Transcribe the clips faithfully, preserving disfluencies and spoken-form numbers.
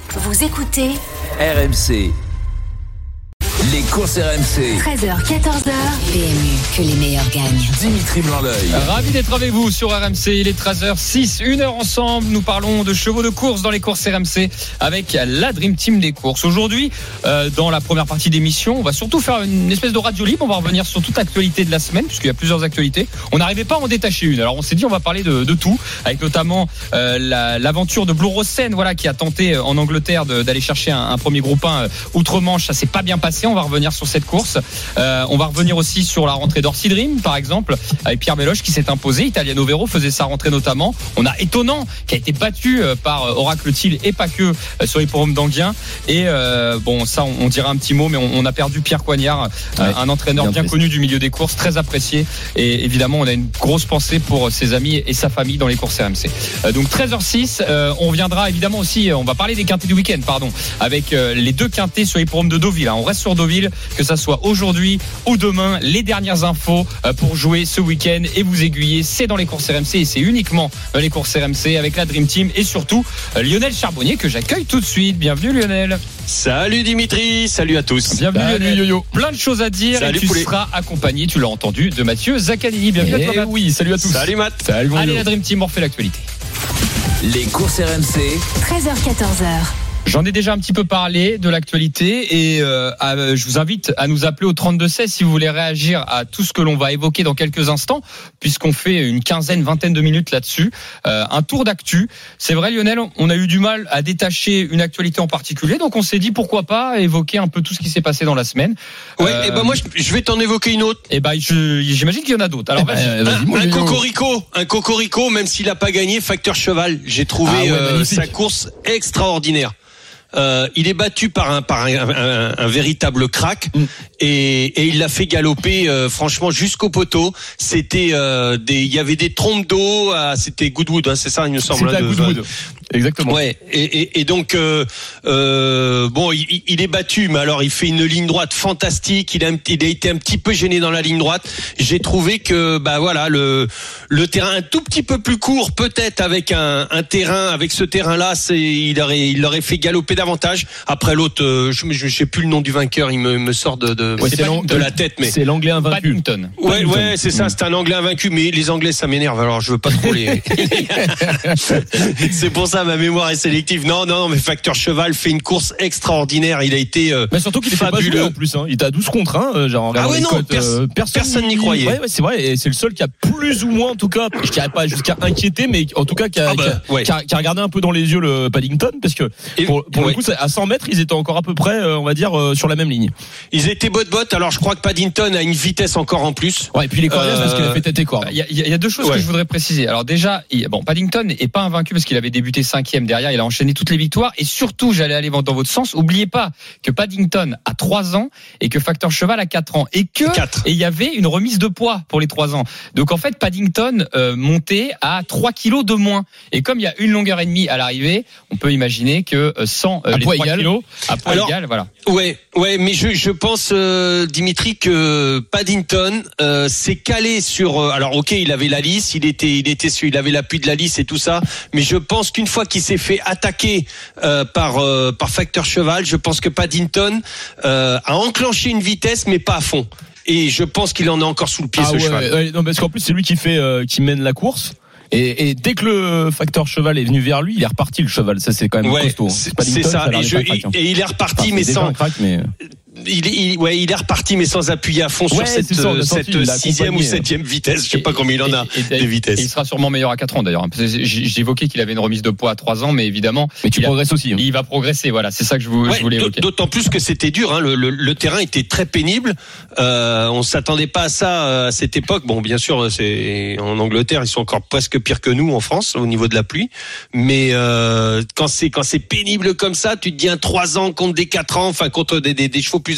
Vous écoutez R M C. Les courses R M C. treize heures quatorze heures. P M U, que les meilleurs gagnent. Dimitri Blanc-L'Oeil. Ravi d'être avec vous sur R M C. Il est treize heures six, une heure ensemble. Nous parlons de chevaux de course dans les courses R M C avec la Dream Team des courses. Aujourd'hui, euh, dans la première partie d'émission, on va surtout faire une espèce de radio libre. On va revenir sur toute l'actualité de la semaine, puisqu'il y a plusieurs actualités. On n'arrivait pas à en détacher une. Alors on s'est dit, on va parler de, de tout, avec notamment euh, la, l'aventure de Blue Rose Sen, voilà, qui a tenté en Angleterre de, d'aller chercher un, un premier groupe un euh, outre-Manche. Ça s'est pas bien passé. On va revenir sur cette course. Euh, on va revenir aussi sur la rentrée d'Orsi Dream, par exemple, avec Pierre Méloche qui s'est imposé. Italiano Vero faisait sa rentrée notamment. On a Étonnant qui a été battu par Oracle Thiel et pas que sur les forums d'Anguien. Et euh, bon, ça, on, on dira un petit mot, mais on, on a perdu Pierre Coignard, ouais, un entraîneur bien, bien connu du milieu des courses, très apprécié. Et évidemment, on a une grosse pensée pour ses amis et sa famille dans les courses R M C. Euh, donc treize heures six, euh, on viendra évidemment aussi, on va parler des quintés du week-end, pardon, avec euh, les deux quintés sur les forums de Deauville. Hein. On reste sur Deauville, que ça soit aujourd'hui ou demain, les dernières infos euh, pour jouer ce week-end et vous aiguiller. C'est dans les courses R M C et c'est uniquement dans les courses R M C avec la Dream Team et surtout euh, Lionel Charbonnier que j'accueille tout de suite. Bienvenue Lionel. Salut Dimitri, salut à tous. Bienvenue salut Lionel. Yo-yo. Plein de choses à dire. Salut et tu poulet. seras accompagné, tu l'as entendu, de Mathieu Zaccanini. Bienvenue à toi Matt. Oui, salut à tous. Salut Matt. Salut, allez la Dream Team, on refait l'actualité. Les courses R M C. treize heures quatorze heures. J'en ai déjà un petit peu parlé de l'actualité et euh, à, je vous invite à nous appeler au trente-deux seize si vous voulez réagir à tout ce que l'on va évoquer dans quelques instants, puisqu'on fait une quinzaine, vingtaine de minutes là-dessus. Euh, un tour d'actu. C'est vrai Lionel, on a eu du mal à détacher une actualité en particulier, donc on s'est dit pourquoi pas évoquer un peu tout ce qui s'est passé dans la semaine. Ouais, euh, et ben moi je, je vais t'en évoquer une autre. Et ben je, j'imagine qu'il y en a d'autres. Alors vas-y, un, vas-y, un, un cocorico, un cocorico, même s'il a pas gagné, Facteur Cheval. J'ai trouvé ah ouais, euh, sa course extraordinaire. Euh, il est battu par un par un, un, un véritable crack mm. et, et il l'a fait galoper euh, franchement jusqu'au poteau. C'était euh, des, il y avait des trompes d'eau. À, c'était Goodwood, hein, c'est ça, il me semble. C'était à Goodwood. Exactement. Ouais. Et, et, et donc euh, euh, bon, il, il est battu, mais alors il fait une ligne droite fantastique. Il a, il a été un petit peu gêné dans la ligne droite. J'ai trouvé que bah voilà le le terrain un tout petit peu plus court, peut-être avec un, un terrain avec ce terrain-là, c'est il aurait il aurait fait galoper davantage. Après l'autre, euh, je je sais plus le nom du vainqueur, il me me sort de de, ouais, c'est de la tête, mais c'est l'anglais invaincu. Paddington. Ouais ouais, c'est ça, c'est un anglais invaincu, mais les anglais ça m'énerve. Alors je veux pas trop les. C'est pour ça ma mémoire est sélective. Non non non, mais Facteur Cheval fait une course extraordinaire. Il a été euh, mais surtout qu'il est fabuleux en plus. Hein. Il était à douze contre un. Euh, genre ah ouais non, cotes, pers- euh, personne, personne n'y croyait. Ouais, ouais c'est vrai. Et c'est le seul qui a plus ou moins, en tout cas, je dirais pas jusqu'à inquiéter, mais en tout cas qui a, ah bah, qui, a, ouais. qui, a, qui a regardé un peu dans les yeux le Paddington, parce que pour, pour ouais. le coup, à cent mètres, ils étaient encore à peu près, on va dire, sur la même ligne. Ils étaient bot bot. Alors je crois que Paddington a une vitesse encore en plus. Ouais. Et puis les coriaces euh... parce qu'il a fait tête et corde. Il y a, il y a deux choses ouais. que je voudrais préciser. Alors déjà, il, bon, Paddington n'est pas invaincu parce qu'il avait débuté cinquième derrière. Il a enchaîné toutes les victoires et surtout, j'allais aller dans votre sens. Oubliez pas que Paddington a trois ans et que Facteur Cheval a quatre ans et que quatre. Et il y avait une remise de poids pour les trois ans. Donc en fait, Paddington euh, montait à trois kilos de moins. Et comme il y a une longueur et demie à l'arrivée, on peut imaginer que euh, sans euh, les trois kilos à poids Alors, égal, voilà. Ouais, ouais, mais je je pense euh, Dimitri que Paddington euh, s'est calé sur. Euh, alors ok, il avait la lice, il était il était il avait l'appui de la lice et tout ça, mais je pense qu'une fois qu'il s'est fait attaquer euh, par euh, par Facteur Cheval, je pense que Paddington euh, a enclenché une vitesse, mais pas à fond. Et je pense qu'il en a encore sous le pied ah ce ouais, cheval. Ouais, non, parce qu'en plus c'est lui qui fait euh, qui mène la course. Et, et dès que le Facteur Cheval est venu vers lui, il est reparti le cheval. Ça c'est quand même ouais, costaud. C'est, c'est ça. ça et, je, et, et il est reparti, enfin, mais sans. Crack, mais... Il, il, ouais, il est reparti, mais sans appuyer à fond ouais, sur cette, ça, cette sixième ou septième vitesse. Je sais pas combien il en a et, et, des vitesses. Et il sera sûrement meilleur à quatre ans d'ailleurs. J'évoquais qu'il avait une remise de poids à trois ans, mais évidemment. Mais tu progresses a, aussi. Hein. Il va progresser, voilà. C'est ça que je, vous, ouais, je voulais évoquer. D'autant plus que c'était dur. Hein. Le, le, le terrain était très pénible. Euh, on s'attendait pas à ça à cette époque. Bon, bien sûr, c'est en Angleterre, ils sont encore presque pires que nous en France au niveau de la pluie. Mais euh, quand c'est quand c'est pénible comme ça, tu te dis un trois ans contre des quatre ans, enfin contre des, des, des chevaux plus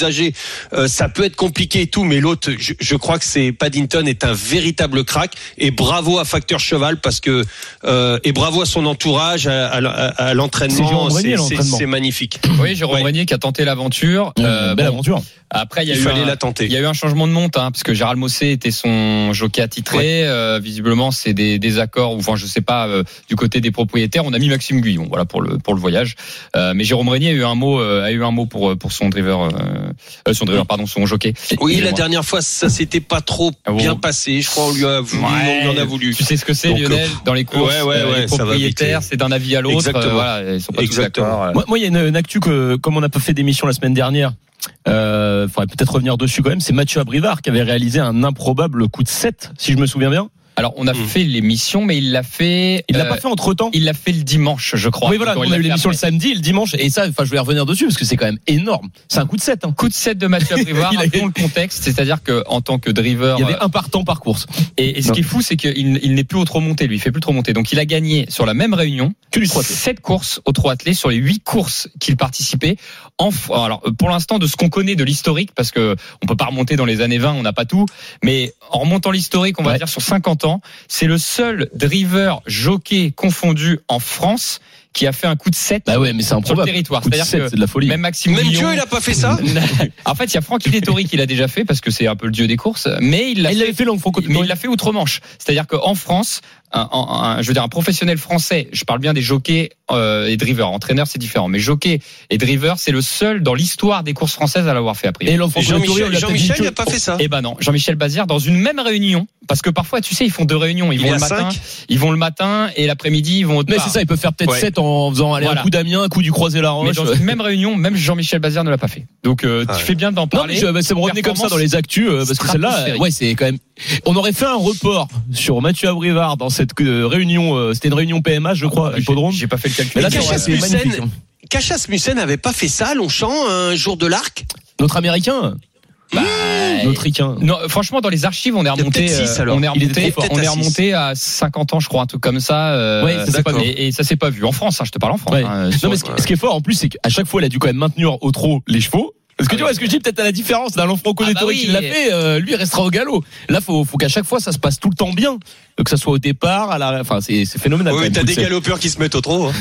plus âgés, euh, ça peut être compliqué et tout, mais l'autre, je, je crois que c'est Paddington est un véritable crack et bravo à Facteur Cheval parce que euh, et bravo à son entourage, à, à, à l'entraînement, c'est, c'est, l'entraînement. c'est magnifique. Oui, Jérôme ouais. Régnier qui a tenté l'aventure. Mmh, euh, belle bon, aventure. Après, il y a il eu fallait un, la tenter. Il y a eu un changement de monte, hein, parce que Gérald Mossé était son jockey attitré. Ouais. Euh, visiblement, c'est des, des accords, ou enfin, je sais pas, euh, du côté des propriétaires. On a mis Maxime Guyon, voilà, pour le pour le voyage. Euh, mais Jérôme Régnier a eu un mot, euh, a eu un mot pour pour son driver, euh, son driver, pardon, son jockey. Oui, la dernière fois, ça s'était pas trop ah bon. bien passé. Je crois on lui a voulu, ouais, on lui en a voulu. Tu sais ce que c'est, donc, Lionel, dans les courses, ouais, ouais, ouais, les propriétaires, c'est d'un avis à l'autre. Exactement. Euh, voilà, ils sont pas Exactement. tous d'accord. Moi, moi, il y a une, une actu que, comme on a pas fait d'émission la semaine dernière. Euh, faudrait peut-être revenir dessus quand même. C'est Mathieu Abrivard qui avait réalisé un improbable coup de sept, si je me souviens bien. Alors, on a mmh. fait l'émission, mais il l'a fait. Il l'a euh, pas fait entre temps. Il l'a fait le dimanche, je crois. Oui, voilà. On a eu l'émission après. Le samedi, et le dimanche, et ça, enfin, je vais revenir dessus parce que c'est quand même énorme. C'est un coup de sept. Hein. Coup de sept de Mathieu Abrivard. Rappelons le contexte, c'est-à-dire que en tant que driver, il y avait un partant par course. Et, et ce non. qui est fou, c'est qu'il il n'est plus au trot monté. Lui, il fait plus trop monté. Donc, il a gagné sur la même réunion que du trot sept courses au trot attelé sur les huit courses qu'il participait. En, alors, pour l'instant, de ce qu'on connaît de l'historique, parce que on peut pas remonter dans les années vingt, on n'a pas tout, mais en remontant l'historique, on va ouais. dire sur cinquante ans, c'est le seul driver jockey confondu en France qui a fait un coup de sept bah ouais, mais c'est sur le territoire. C'est-à-dire sept, que c'est de la folie. Même Maxime Même Guillon, Dieu, il a pas fait ça. En fait, il y a Francky Dettori qui l'a déjà fait parce que c'est un peu le dieu des courses, mais il l'a il fait, l'avait fait longue mais il l'a fait outre-Manche. C'est-à-dire qu'en France, un, un, un, je veux dire un professionnel français, je parle bien des jockeys euh, et drivers, entraîneurs c'est différent, mais jockey et driver c'est le seul dans l'histoire des courses françaises à l'avoir fait après. Et Jean-Michel, Jean-Michel il n'a pas fait ça. Eh ben non, Jean-Michel Bazir dans une même réunion, parce que parfois tu sais ils font deux réunions, ils il vont le matin, cinq. ils vont le matin et l'après-midi ils vont autre mais part. C'est ça, ils peuvent faire peut-être sept ouais. en faisant aller voilà. un coup d'Amiens, un coup du Croisé-la-Roche. Mais dans une même réunion, même Jean-Michel Bazir ne l'a pas fait. Donc euh, ah tu ouais. fais bien d'en parler. Non, mais ça me revenait comme ça dans les actus euh, parce que celle-là, ouais, c'est quand même. On aurait fait un report sur Mathieu Abrivard dans cette euh, réunion. Euh, c'était une réunion P M H, je crois, hippodrome. J'ai, j'ai pas fait le calcul. Mais là, Cachasse-Mussen, Cachasse-Mussen n'avait pas fait ça, Longchamp, un jour de l'Arc. Notre Américain. Bah, notre ricain. Non, franchement, dans les archives, on est remonté, six, euh, on est remonté, on est remonté à cinquante ans, je crois, un truc comme ça. Euh, ouais, ça pas, et, et ça s'est pas vu en France. Hein, je te parle en France. Ouais. Hein, non, mais ce, ce qui est fort, en plus, c'est qu'à chaque fois, il a dû quand même maintenir au trot les chevaux. Parce que ah tu oui. vois, ce que je dis peut-être à la différence d'un Franco Dettori ah bah oui. qui l'a fait, euh, lui il restera au galop. Là, faut, faut qu'à chaque fois ça se passe tout le temps bien, que ça soit au départ, à la, enfin c'est, c'est phénoménal. Oui, t'as des galopeurs qui se mettent au trot. Hein.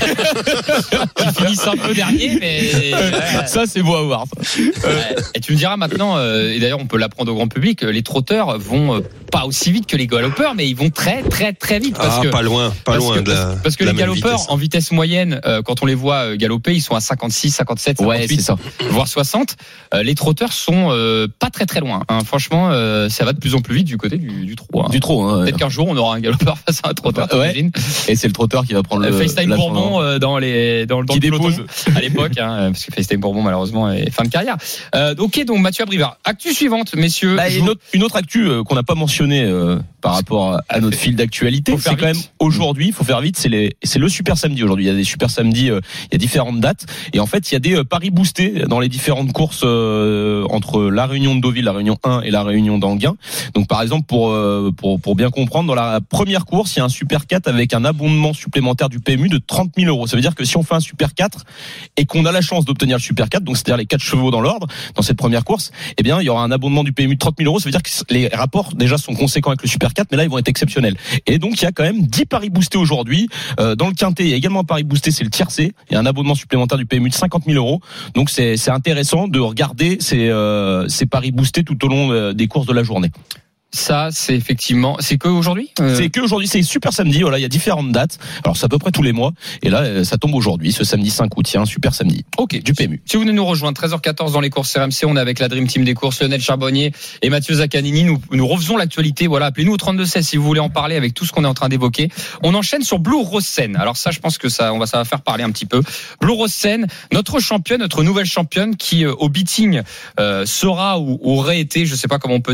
Qui finissent un peu dernier, mais ouais. ça c'est beau à voir. Ça. Ouais. Et tu me diras maintenant, euh, et d'ailleurs on peut l'apprendre au grand public, les trotteurs vont euh, pas aussi vite que les galopeurs, mais ils vont très très très vite. Parce ah, que, pas loin, pas parce loin que, de la. Parce que de les la galopeurs vitesse. en vitesse moyenne, euh, quand on les voit galoper, ils sont à cinquante-six, cinquante-sept, cinquante-huit, ouais, c'est ça. voire soixante. Euh, les trotteurs sont euh, pas très très loin. Hein. Franchement, euh, ça va de plus en plus vite du côté du, du trot. Hein. Du trot. Hein, Peut-être ouais. qu'un jour on aura un galopeur face à un trotteur. Ouais. Et c'est le trotteur qui va prendre le. FaceTime Bourbon euh, dans les dans, dans qui le dépose peloton à l'époque, hein, parce que FaceTime Bourbon malheureusement est fin de carrière. Euh, ok, donc Mathieu Abrivard. Actu suivante, messieurs. Bah, une, autre, une autre actu euh, qu'on n'a pas mentionnée euh, par rapport à notre fil d'actualité, c'est quand même aujourd'hui. Il faut faire vite. C'est les, c'est le Super Samedi aujourd'hui. Il y a des Super Samedi. Euh, il y a différentes dates et en fait il y a des euh, paris boostés dans les différentes courses euh, entre la Réunion de Deauville, la Réunion un et la Réunion d'Anguin. Donc par exemple pour euh, pour pour bien comprendre, dans la première course, il y a un Super quatre avec un abondement supplémentaire du P M U de trente mille euros. Ça veut dire que si on fait un Super quatre et qu'on a la chance d'obtenir le Super quatre, donc c'est-à-dire les quatre chevaux dans l'ordre dans cette première course, eh bien il y aura un abondement du P M U de trente mille euros. Ça veut dire que les rapports déjà sont conséquents avec le Super quatre, mais là ils vont être exceptionnels. Et donc il y a quand même dix paris boostés aujourd'hui. Euh, dans le quintet, il y a également un pari boosté, c'est le tiercé. Il y a un abonnement supplémentaire du P M U de cinquante mille euros. Donc c'est c'est intéressant de regarder ces euh, ces paris boostés tout au long euh, des courses de la journée. Ça, c'est effectivement, c'est que aujourd'hui. Euh... C'est que aujourd'hui, c'est Super Samedi. Voilà, il y a différentes dates. Alors c'est à peu près tous les mois. Et là, ça tombe aujourd'hui, ce samedi cinq août, tiens, Super Samedi. Ok, du P M U. Si vous venez nous rejoindre, treize heures quatorze dans les courses R M C, on est avec la Dream Team des courses, Lionel Charbonnier et Mathieu Zaccanini. Nous, nous refaisons l'actualité. Voilà, appelez-nous au trente-deux seize si vous voulez en parler avec tout ce qu'on est en train d'évoquer. On enchaîne sur Blue Rose Seine. Alors ça, je pense que ça, on va, ça va faire parler un petit peu. Blue Rose Seine, notre championne, notre nouvelle championne qui euh, au beating euh, sera ou aurait été, je sais pas comment on peut dire,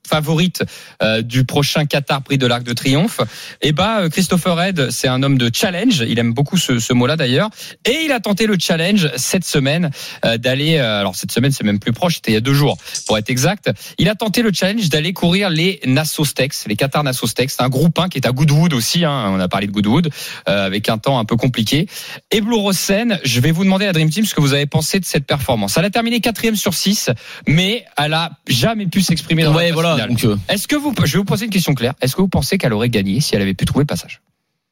favorite euh, du prochain Qatar Prix de l'Arc de Triomphe. Et bah Christopher Head, c'est un homme de challenge. Il aime beaucoup ce, ce mot-là d'ailleurs. Et il a tenté le challenge cette semaine euh, d'aller. Euh, alors cette semaine, c'est même plus proche. C'était il y a deux jours, pour être exact. Il a tenté le challenge d'aller courir les Nassau Stakes, les Qatar Nassau Stakes. C'est un groupe un qui est à Goodwood aussi. Hein, on a parlé de Goodwood euh, avec un temps un peu compliqué. Et Blue Rosen, je vais vous demander à Dream Team ce que vous avez pensé de cette performance. Elle a terminé quatrième sur six, mais elle a jamais pu s'exprimer dans ouais, la voilà, finale. donc, euh... Est-ce que vous, je vais vous poser une question claire. Est-ce que vous pensez qu'elle aurait gagné si elle avait pu trouver le passage?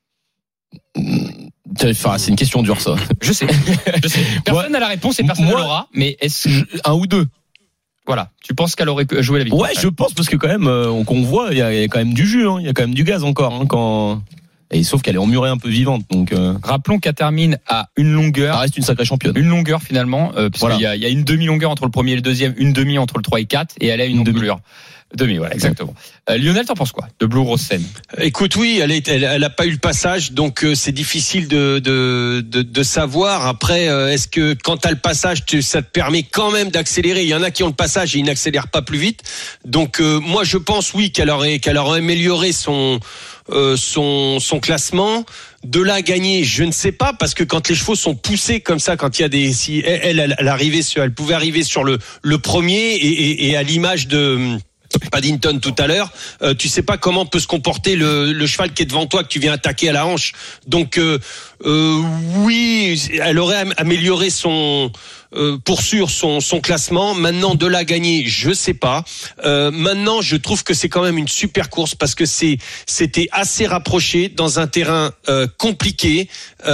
Enfin, c'est une question dure, ça. Je sais. Je sais. Personne n'a la réponse et personne ne l'aura. Mais est-ce un ou deux? Voilà. Tu penses qu'elle aurait joué la victoire? Ouais, je pense parce que quand même, euh, qu'on voit, il y, y a quand même du jus, hein. Il y a quand même du gaz encore, hein, quand. Et sauf qu'elle est emmurée un peu vivante, donc. Euh... Rappelons qu'elle termine à une longueur. Ça reste une sacrée championne. Une longueur finalement, euh, parce voilà. qu'il y a, il y a une demi-longueur entre le premier et le deuxième, une demi entre le trois et quatre, et elle a une, une longueur. Demi, voilà, exactement. Euh, Lionel, t'en penses quoi de Blue Rosen? Écoute, oui, elle est, elle, elle a pas eu le passage, donc euh, c'est difficile de, de de de savoir. Après, euh, est-ce que quand t'as le passage, tu, ça te permet quand même d'accélérer? Il y en a qui ont le passage et ils n'accélèrent pas plus vite. Donc euh, moi, je pense oui qu'elle aurait qu'elle aurait amélioré son euh, son son classement. De là à gagner, je ne sais pas, parce que quand les chevaux sont poussés comme ça, quand il y a des, si elle, elle, elle arrivait sur, elle pouvait arriver sur le le premier et, et, et à l'image de Paddington tout à l'heure, euh, tu sais pas comment peut se comporter le, le cheval qui est devant toi, que tu viens attaquer à la hanche. Donc euh, euh, oui, elle aurait amélioré son euh, pour sûr son son classement. Maintenant, de là à gagner, je sais pas. Euh, maintenant, je trouve que c'est quand même une super course parce que c'est c'était assez rapproché dans un terrain euh, compliqué.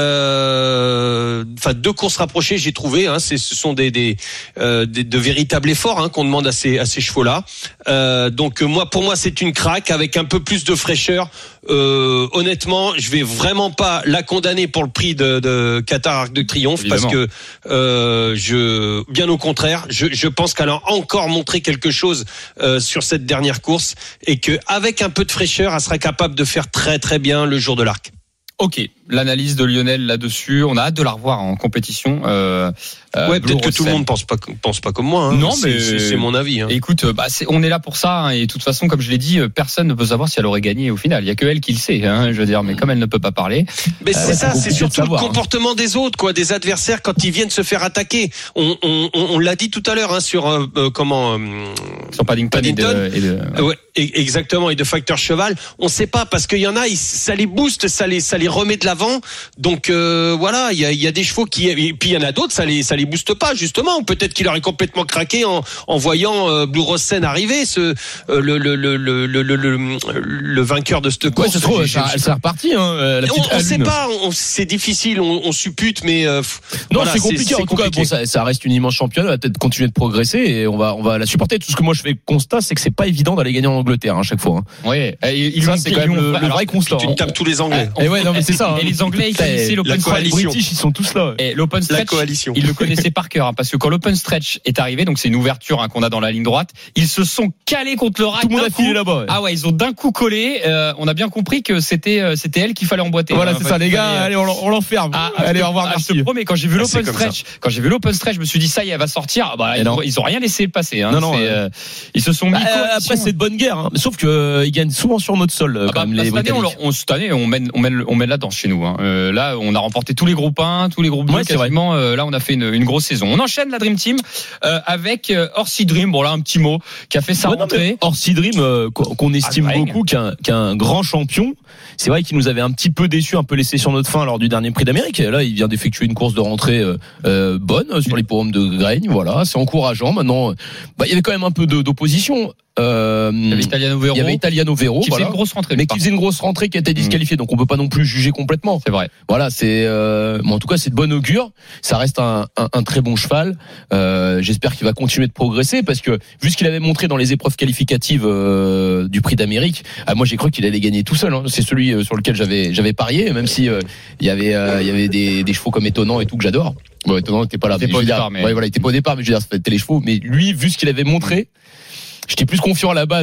Euh, enfin, deux courses rapprochées, j'ai trouvé. Hein, c'est ce sont des des, euh, des de véritables efforts hein, qu'on demande à ces à ces chevaux-là. Euh, donc moi, pour moi, c'est une craque avec un peu plus de fraîcheur. Euh, honnêtement, je vais vraiment pas la condamner pour le prix de, de Qatar Arc de Triomphe. Évidemment. Parce que euh, je, bien au contraire, je, je pense qu'elle a encore montré quelque chose euh, sur cette dernière course et que avec un peu de fraîcheur, elle sera capable de faire très très bien le jour de l'Arc. Ok, l'analyse de Lionel là-dessus, on a hâte de la revoir en compétition. Euh, euh, ouais, peut-être que tout le monde pense pas pense pas comme moi. Hein. Non, c'est, mais c'est, c'est mon avis. Hein. Écoute, bah c'est, on est là pour ça hein, et de toute façon, comme je l'ai dit, personne ne peut savoir si elle aurait gagné au final. Il y a que elle qui le sait. Hein, je veux dire, mais comme elle ne peut pas parler. Mais euh, c'est ça, c'est surtout savoir, le comportement hein. des autres, quoi, des adversaires quand ils viennent se faire attaquer. On, on, on, on l'a dit tout à l'heure hein, sur euh, comment. Euh, sur Paddington. Paddington. Et de, et de, ouais. ouais, exactement, et de Facteur Cheval. On sait pas parce qu'il y en a, ils, ça les booste, ça les, ça les remet de l'avant. Donc euh, voilà, il y a, y a des chevaux qui, et puis il y en a d'autres, ça les, ça les booste pas justement. Peut-être qu'il aurait complètement craqué en, en voyant euh, Blue Rosen arriver, ce euh, le, le, le, le, le, le, le vainqueur de cette course. Ouais, c'est trop, j'ai, ça, j'ai, c'est reparti. Hein, la on, on sait pas, on, c'est difficile, on, on suppute, mais euh, non, voilà, c'est compliqué. C'est, c'est en tout compliqué. Cas, bon, ça, ça reste une immense championne, elle va peut-être continuer de progresser et on va, on va la supporter. Tout ce que moi je fais constat, c'est que c'est pas évident d'aller gagner en Angleterre à hein, chaque fois. Hein. Oui, il ça, c'est quand même le, le vrai constat. Tu tapes tous les Anglais. Et ouais, non mais c'est ça. Et les Anglais, ils l'Open Stretch, les British, ils sont tous là. Et l'Open Stretch, ils le connaissaient par cœur, parce que quand l'Open Stretch est arrivé, donc c'est une ouverture hein, qu'on a dans la ligne droite, ils se sont calés contre le rack. Tout le monde a filé là-bas. Ouais. Ah ouais, ils ont d'un coup collé. Euh, on a bien compris que c'était euh, c'était elle qu'il fallait emboîter. Voilà, hein, c'est ça, les gars. Allez, on, on l'enferme. Ah, allez, au revoir. Ah, je te promets, quand j'ai vu l'Open Stretch, quand j'ai vu l'Open Stretch, je me suis dit ça y est, elle va sortir. Bah, ils, ont, ils ont rien laissé passer. Hein, non, non. Euh, ils se sont mis. Bah, après, c'est de bonne guerre. Hein. Sauf que euh, ils gagnent souvent sur notre sol. Euh, ah bah, comme bah, les cette, année, on, on, cette année, on mène, on mène, on mène là-dedans chez nous. Hein. Euh, là, on a remporté tous les groupes un, tous les groupes deux. Ouais, quasiment. Euh, là, on a fait une, une grosse saison. On enchaîne la Dream Team euh, avec euh, Orsi Dream. Bon là, un petit mot qui a fait sa ouais, rentrée. Orsi Dream, euh, qu'on estime ah, beaucoup, qu'un, qu'un grand champion. C'est vrai qu'il nous avait un petit peu déçu, un peu laissé sur notre faim lors du dernier Prix d'Amérique. Et là, il vient d'effectuer une course de rentrée euh, euh, bonne sur l'hippodrome de Graigne. Voilà, c'est encourageant. Maintenant, bah, il y avait quand même un peu de, d'opposition. Euh, il y avait Italiano Vero, il y avait Italiano Vero qui voilà, faisait une grosse rentrée, mais qui faisait une grosse rentrée qui a été disqualifiée, mmh. donc on peut pas non plus juger complètement. C'est vrai. Voilà, c'est, euh, bon, en tout cas, c'est de bon augure. Ça reste un, un, un très bon cheval. Euh, j'espère qu'il va continuer de progresser parce que vu ce qu'il avait montré dans les épreuves qualificatives euh, du Prix d'Amérique, ah, moi j'ai cru qu'il allait gagner tout seul. Hein. C'est celui sur lequel j'avais j'avais parié, même si euh, il y avait euh, il y avait des, des chevaux comme Étonnant et tout que j'adore. Bon, Étonnant n'était pas là. Il était pas au départ, mais ouais, voilà, il était pas au départ, mais je veux dire, c'était les chevaux. Mais lui, vu ce qu'il avait montré. J'étais plus confiant à la base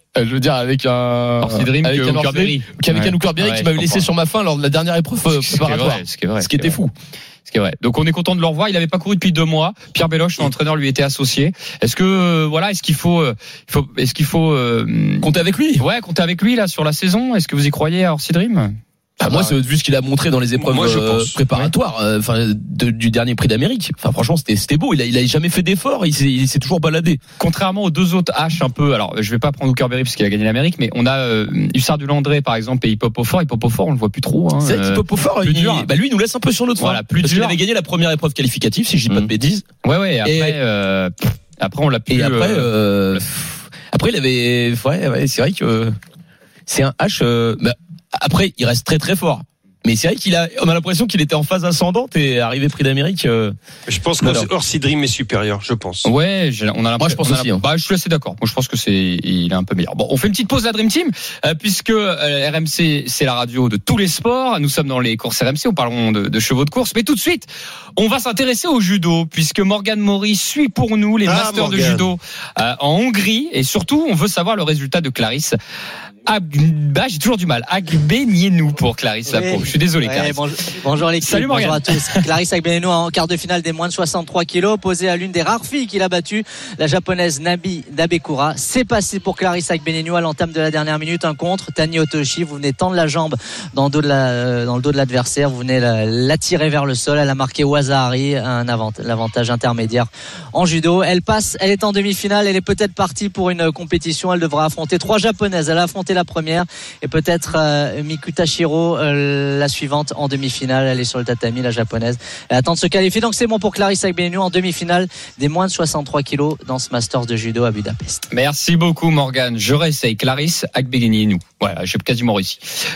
Je veux dire, avec un. Orsidrim avec un Hookerberry. Avec un Hookerberry qui m'avait laissé sur ma fin lors de la dernière épreuve préparatoire. Ce qui est vrai. Ce qui était fou. Ce qui est vrai. Donc on est content de le revoir. Il n'avait pas couru depuis deux mois. Pierre Belloche, son entraîneur, lui était associé. Est-ce que euh, voilà, est-ce qu'il faut, euh, faut est-ce qu'il faut euh, compter avec lui? Ouais, compter avec lui là sur la saison. Est-ce que vous y croyez à Orsidrim? Ah, moi, vu ce qu'il a montré dans les épreuves moi, euh, préparatoires, enfin, euh, du dernier Prix d'Amérique. Enfin, franchement, c'était, c'était beau. Il a, il a jamais fait d'effort. Il s'est, il s'est toujours baladé. Contrairement aux deux autres H un peu. Alors, je vais pas prendre Hookerberry parce qu'il a gagné l'Amérique, mais on a euh, Hussard du Landré, par exemple, et Hippopofor. Hippopofor, on le voit plus trop. Hein, c'est vrai qu'Hippopofor, il, dur. Bah, lui, il nous laisse un peu sur notre voilà, plus parce dur. qu'il avait gagné la première épreuve qualificative, si je dis mmh. pas de bêtises. Ouais, ouais. Et après, et, euh, après, on l'a plus. Et après, euh, euh, après, il avait, ouais, ouais, c'est vrai que c'est un H. Euh, bah, après, il reste très très fort. Mais c'est vrai qu'il a, on a l'impression qu'il était en phase ascendante et arrivé Prix d'Amérique. Euh, je pense que Orsidrim est supérieur, je pense. Ouais, on a Moi, je pense aussi. Hein. Bah, je suis assez d'accord. Moi, je pense que c'est, il est un peu meilleur. Bon, on fait une petite pause à Dream Team, euh, puisque euh, R M C, c'est la radio de tous les sports. Nous sommes dans les courses R M C. On parlons de, de chevaux de course, mais tout de suite, on va s'intéresser au judo, puisque Morgane Maury suit pour nous les ah, masters Morgane. de judo euh, en Hongrie, et surtout, on veut savoir le résultat de Clarisse. Ah, bah, j'ai toujours du mal. Agbenienou pour Clarisse oui. Lapro. Je suis désolé, Clarisse. Ouais, bonjour, bonjour l'équipe. Salut bonjour à tous. Clarisse Agbenienou en quart de finale des moins de soixante-trois kilos, opposée à l'une des rares filles qu'il a battue, la japonaise Nabi Dabekura. C'est passé pour Clarisse Agbenienou à l'entame de la dernière minute. Un contre. Tani Otoshi, vous venez tendre la jambe dans le dos de, la, dans le dos de l'adversaire. Vous venez la, l'attirer vers le sol. Elle a marqué Wazahari, un avantage, l'avantage intermédiaire en judo. Elle passe, elle est en demi-finale. Elle est peut-être partie pour une compétition. Elle devra affronter trois japonaises. Elle a affronté la première et peut-être euh, Miku Tashiro euh, la suivante en demi-finale. Elle est sur le tatami, la japonaise. Elle attend de se qualifier, donc c'est bon pour Clarisse Agbenienou en demi-finale des moins de soixante-trois kilos dans ce Masters de judo à Budapest. Merci beaucoup Morgane, je réessaye. Clarisse Agbenienou, voilà, j'ai quasiment réussi.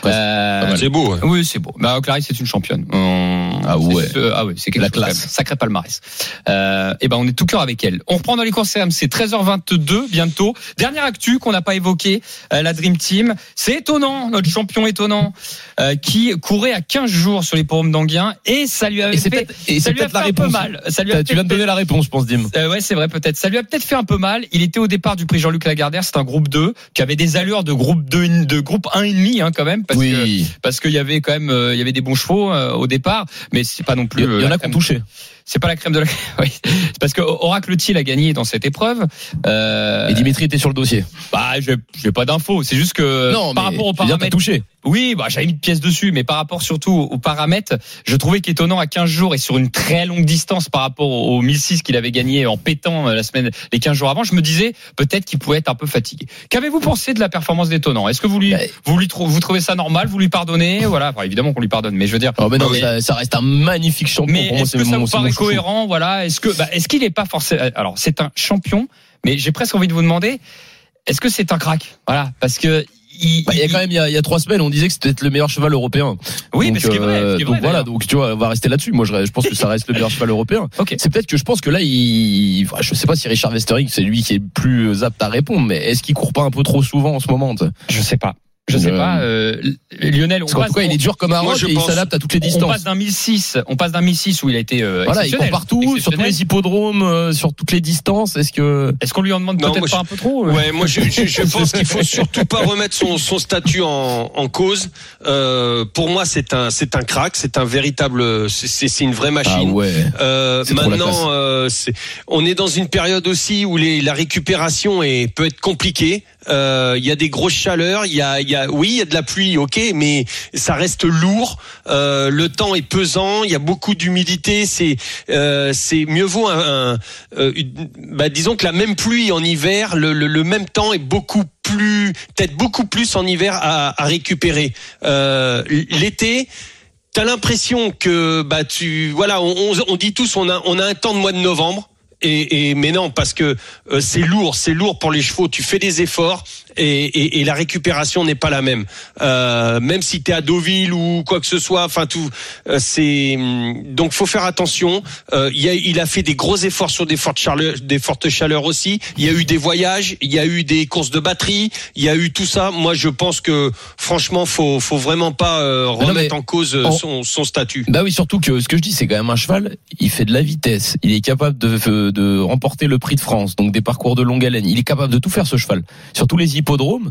Euh, c'est beau. Ouais. Oui, c'est beau. Bah, Clarisse c'est une championne. On... Ah ouais. C'est, ah ouais, c'est quelque la chose classe. Sacré palmarès. Euh, et ben on est tout cœur avec elle. On reprend dans les courses R M C, treize heures vingt-deux bientôt. Dernière actu qu'on n'a pas évoquée, euh, la Dream Team. C'est étonnant, notre champion étonnant, euh, qui courait à quinze jours sur les l'hippodrome d'Anguien et ça lui avait et c'est fait, et ça c'est lui a peut-être fait la un réponse. peu mal. Ça lui a tu viens de donner la réponse, je pense, Dim. Euh, ouais, c'est vrai, peut-être. Ça lui a peut-être fait un peu mal. Il était au départ du prix Jean-Luc Lagardère, c'est un groupe deux, qui avait des allures de groupe deux, de groupe un et demi, hein, quand même, parce oui. que, parce qu'il y avait quand même, euh, il y avait des bons chevaux, euh, au départ, mais c'est pas non plus. Il y, y en a qui ont touché. C'est pas la crème de la. Oui. C'est parce que Oracle Thiel a gagné dans cette épreuve. Euh... Et Dimitri était sur le dossier. Bah, j'ai, j'ai pas d'infos. C'est juste que non, par rapport aux paramètres. Touché. Oui, bah j'avais mis une pièce dessus, mais par rapport surtout aux paramètres, je trouvais qu'étonnant à quinze jours et sur une très longue distance par rapport au mille six qu'il avait gagné en pétant la semaine, les quinze jours avant, je me disais peut-être qu'il pouvait être un peu fatigué. Qu'avez-vous pensé de la performance d'Étonnant ? Est-ce que vous lui, bah, vous lui trouvez, vous trouvez ça normal ? Vous lui pardonnez ? Voilà, enfin, évidemment qu'on lui pardonne, mais je veux dire. Oh, mais non, mais, ça, ça reste un magnifique champion. Mais pour moi, est-ce que ça vous paraît cohérent ? Voilà, est-ce que, bah, est-ce qu'il est pas forcément, alors c'est un champion, mais j'ai presque envie de vous demander, est-ce que c'est un crack ? Voilà, parce que Il, bah, il y a quand même il y a, il y a trois semaines on disait que c'était peut-être le meilleur cheval européen. Oui, donc, mais ce qui est vrai, ce qui est donc vrai, voilà, donc tu vois, on va rester là-dessus. Moi, je, je pense que ça reste le meilleur cheval européen. Okay. C'est peut-être que je pense que là, il, je sais pas si Richard Westering c'est lui qui est le plus apte à répondre, mais est-ce qu'il court pas un peu trop souvent en ce moment ? Je sais pas. Je sais euh... pas, euh, Lionel. On Parce qu'en tout cas, il est dur comme un roc et il s'adapte à toutes les distances. On passe d'un mille six, on passe d'un mille six où il a été euh, voilà, il court partout, sur tous les hippodromes, euh, sur toutes les distances. Est-ce que est-ce qu'on lui en demande non, peut-être pas je... un peu trop ? Ouais, moi je, je, je pense qu'il faut surtout pas remettre son, son statut en, en cause. Euh, pour moi, c'est un c'est un crack, c'est un véritable, c'est, c'est une vraie machine. Ah ouais. Euh, maintenant, euh, c'est, on est dans une période aussi où les, la récupération est peut être compliquée. Il euh, y a des grosses chaleurs, il y a, y a, oui, il y a de la pluie, ok, mais ça reste lourd. Euh, le temps est pesant, il y a beaucoup d'humidité. C'est, euh, c'est mieux vaut un, un euh, une, bah, disons que la même pluie en hiver, le, le, le même temps est beaucoup plus, peut-être beaucoup plus en hiver à, à récupérer. Euh, l'été. T'as l'impression que bah tu voilà, on, on, on dit tous on a on a un temps de mois de novembre. Et, et mais non, parce que euh, c'est lourd, c'est lourd pour les chevaux. Tu fais des efforts et, et, et la récupération n'est pas la même. Euh, même si t'es à Deauville ou quoi que ce soit, enfin tout, euh, c'est donc faut faire attention. Euh, il, a, il a fait des gros efforts sur des fortes chaleurs, des fortes chaleurs aussi. Il y a eu des voyages, il y a eu des courses de batterie, il y a eu tout ça. Moi, je pense que franchement, faut faut vraiment pas euh, remettre non, en cause on... son, son statut. Bah oui, surtout que ce que je dis, c'est quand même un cheval. Il fait de la vitesse. Il est capable de de remporter le prix de France, donc des parcours de longue haleine. Il est capable de tout faire, ce cheval, sur tous les l'hippodrome.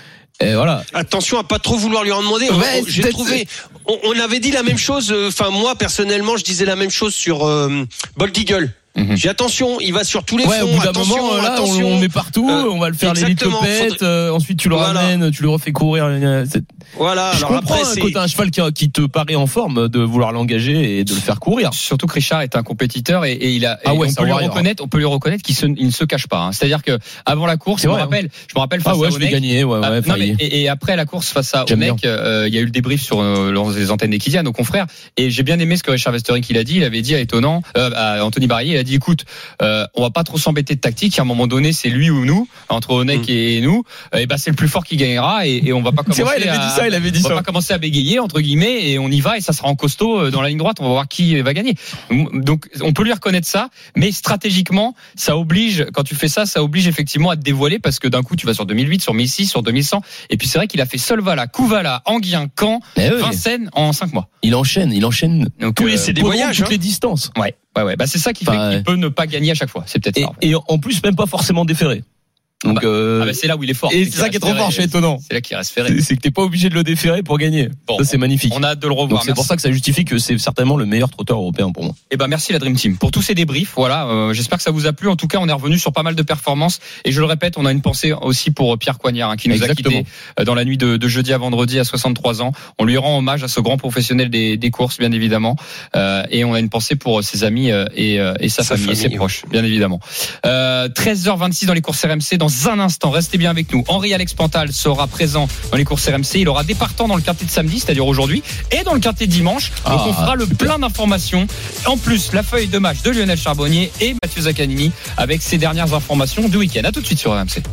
Et voilà. Attention à pas trop vouloir lui en demander. Ouais, on, j'ai trouvé. On, on avait dit la même chose. Enfin, moi personnellement, je disais la même chose sur euh, Bold Eagle. Mmh. J'ai attention, il va sur tous les ouais, fronts. Au bout d'un attention, moment, là, attention. on le met partout. Euh, on va le faire l'élite Lopette. Faudrait... Euh, ensuite, tu le voilà. ramènes, tu le refais courir. C'est... Voilà. Je alors comprends après, c'est... quand t'as un cheval qui, qui te paraît en forme de vouloir l'engager et de le faire courir. Surtout que Richard est un compétiteur et, et il a. Ah ouais, on peut lui reconnaître, on peut lui reconnaître qu'il se, il ne se cache pas. Hein. C'est-à-dire que avant la course, je me rappelle, je me rappelle face ah ouais, à je l'ai gagné. Ouais, ouais, ah, non, mais, et, et après la course face à Onek, euh, il y a eu le débrief sur euh, les antennes d'Equidia, nos confrères. Et j'ai bien aimé ce que Richard Westering il a dit. Il avait dit à étonnant, euh, à Anthony Barrier, il a dit, écoute. Euh, on va pas trop s'embêter de tactique. À un moment donné, c'est lui ou nous, entre Onek mmh. et nous. Et ben c'est le plus fort qui gagnera et, et on va pas commencer. C'est vrai, il avait à, dit ça, il avait dit on ça. va pas commencer à bégayer entre guillemets et on y va et ça sera en costaud dans la ligne droite. On va voir qui va gagner. Donc on peut lui reconnaître ça, mais stratégiquement, ça oblige. Quand tu fais ça, ça oblige effectivement à te dévoiler parce que d'un coup tu vas sur deux mille huit, sur mille six, sur deux mille cent. Et puis c'est vrai qu'il a fait Solvala, Couvala, Anguien, Caen, eh oui. Vincennes en cinq mois. Il enchaîne, il enchaîne. Donc tous euh, les, c'est des voyages, toutes hein. les distances. Ouais. Ouais, ouais, bah c'est ça qui fait enfin, qu'il ouais. peut ne pas gagner à chaque fois. C'est peut-être et, ça. En fait. Et en plus, même pas forcément déféré. Donc, ah bah, euh... ah bah c'est là où il est fort. Et c'est, c'est ça qui est trop fort, c'est étonnant. C'est là qu'il reste ferré. C'est, c'est que t'es pas obligé de le déférer pour gagner. Bon, ça, c'est magnifique. On a hâte de le revoir. Donc, c'est merci. pour ça que ça justifie que c'est certainement le meilleur trotteur européen pour moi. Et ben, merci la Dream Team pour tous ces débriefs. Voilà, euh, j'espère que ça vous a plu. En tout cas, on est revenu sur pas mal de performances. Et je le répète, on a une pensée aussi pour Pierre Coignard, hein, qui nous Exactement. a quittés euh, dans la nuit de, de jeudi à vendredi à soixante-trois ans. On lui rend hommage à ce grand professionnel des, des courses, bien évidemment. Euh, et on a une pensée pour ses amis euh, et, euh, et sa, sa famille, famille et ses proches, bien évidemment. Euh, treize heures vingt-six dans les courses R M C. Dans un instant, restez bien avec nous. Henri Alex Pantal sera présent dans les courses R M C. Il aura des partants dans le quintet de samedi, c'est-à-dire aujourd'hui, et dans le quintet de dimanche. Donc ah, on fera le plein d'informations. En plus, la feuille de match de Lionel Charbonnier et Mathieu Zaccanini avec ses dernières informations du week-end. À tout de suite sur R M C.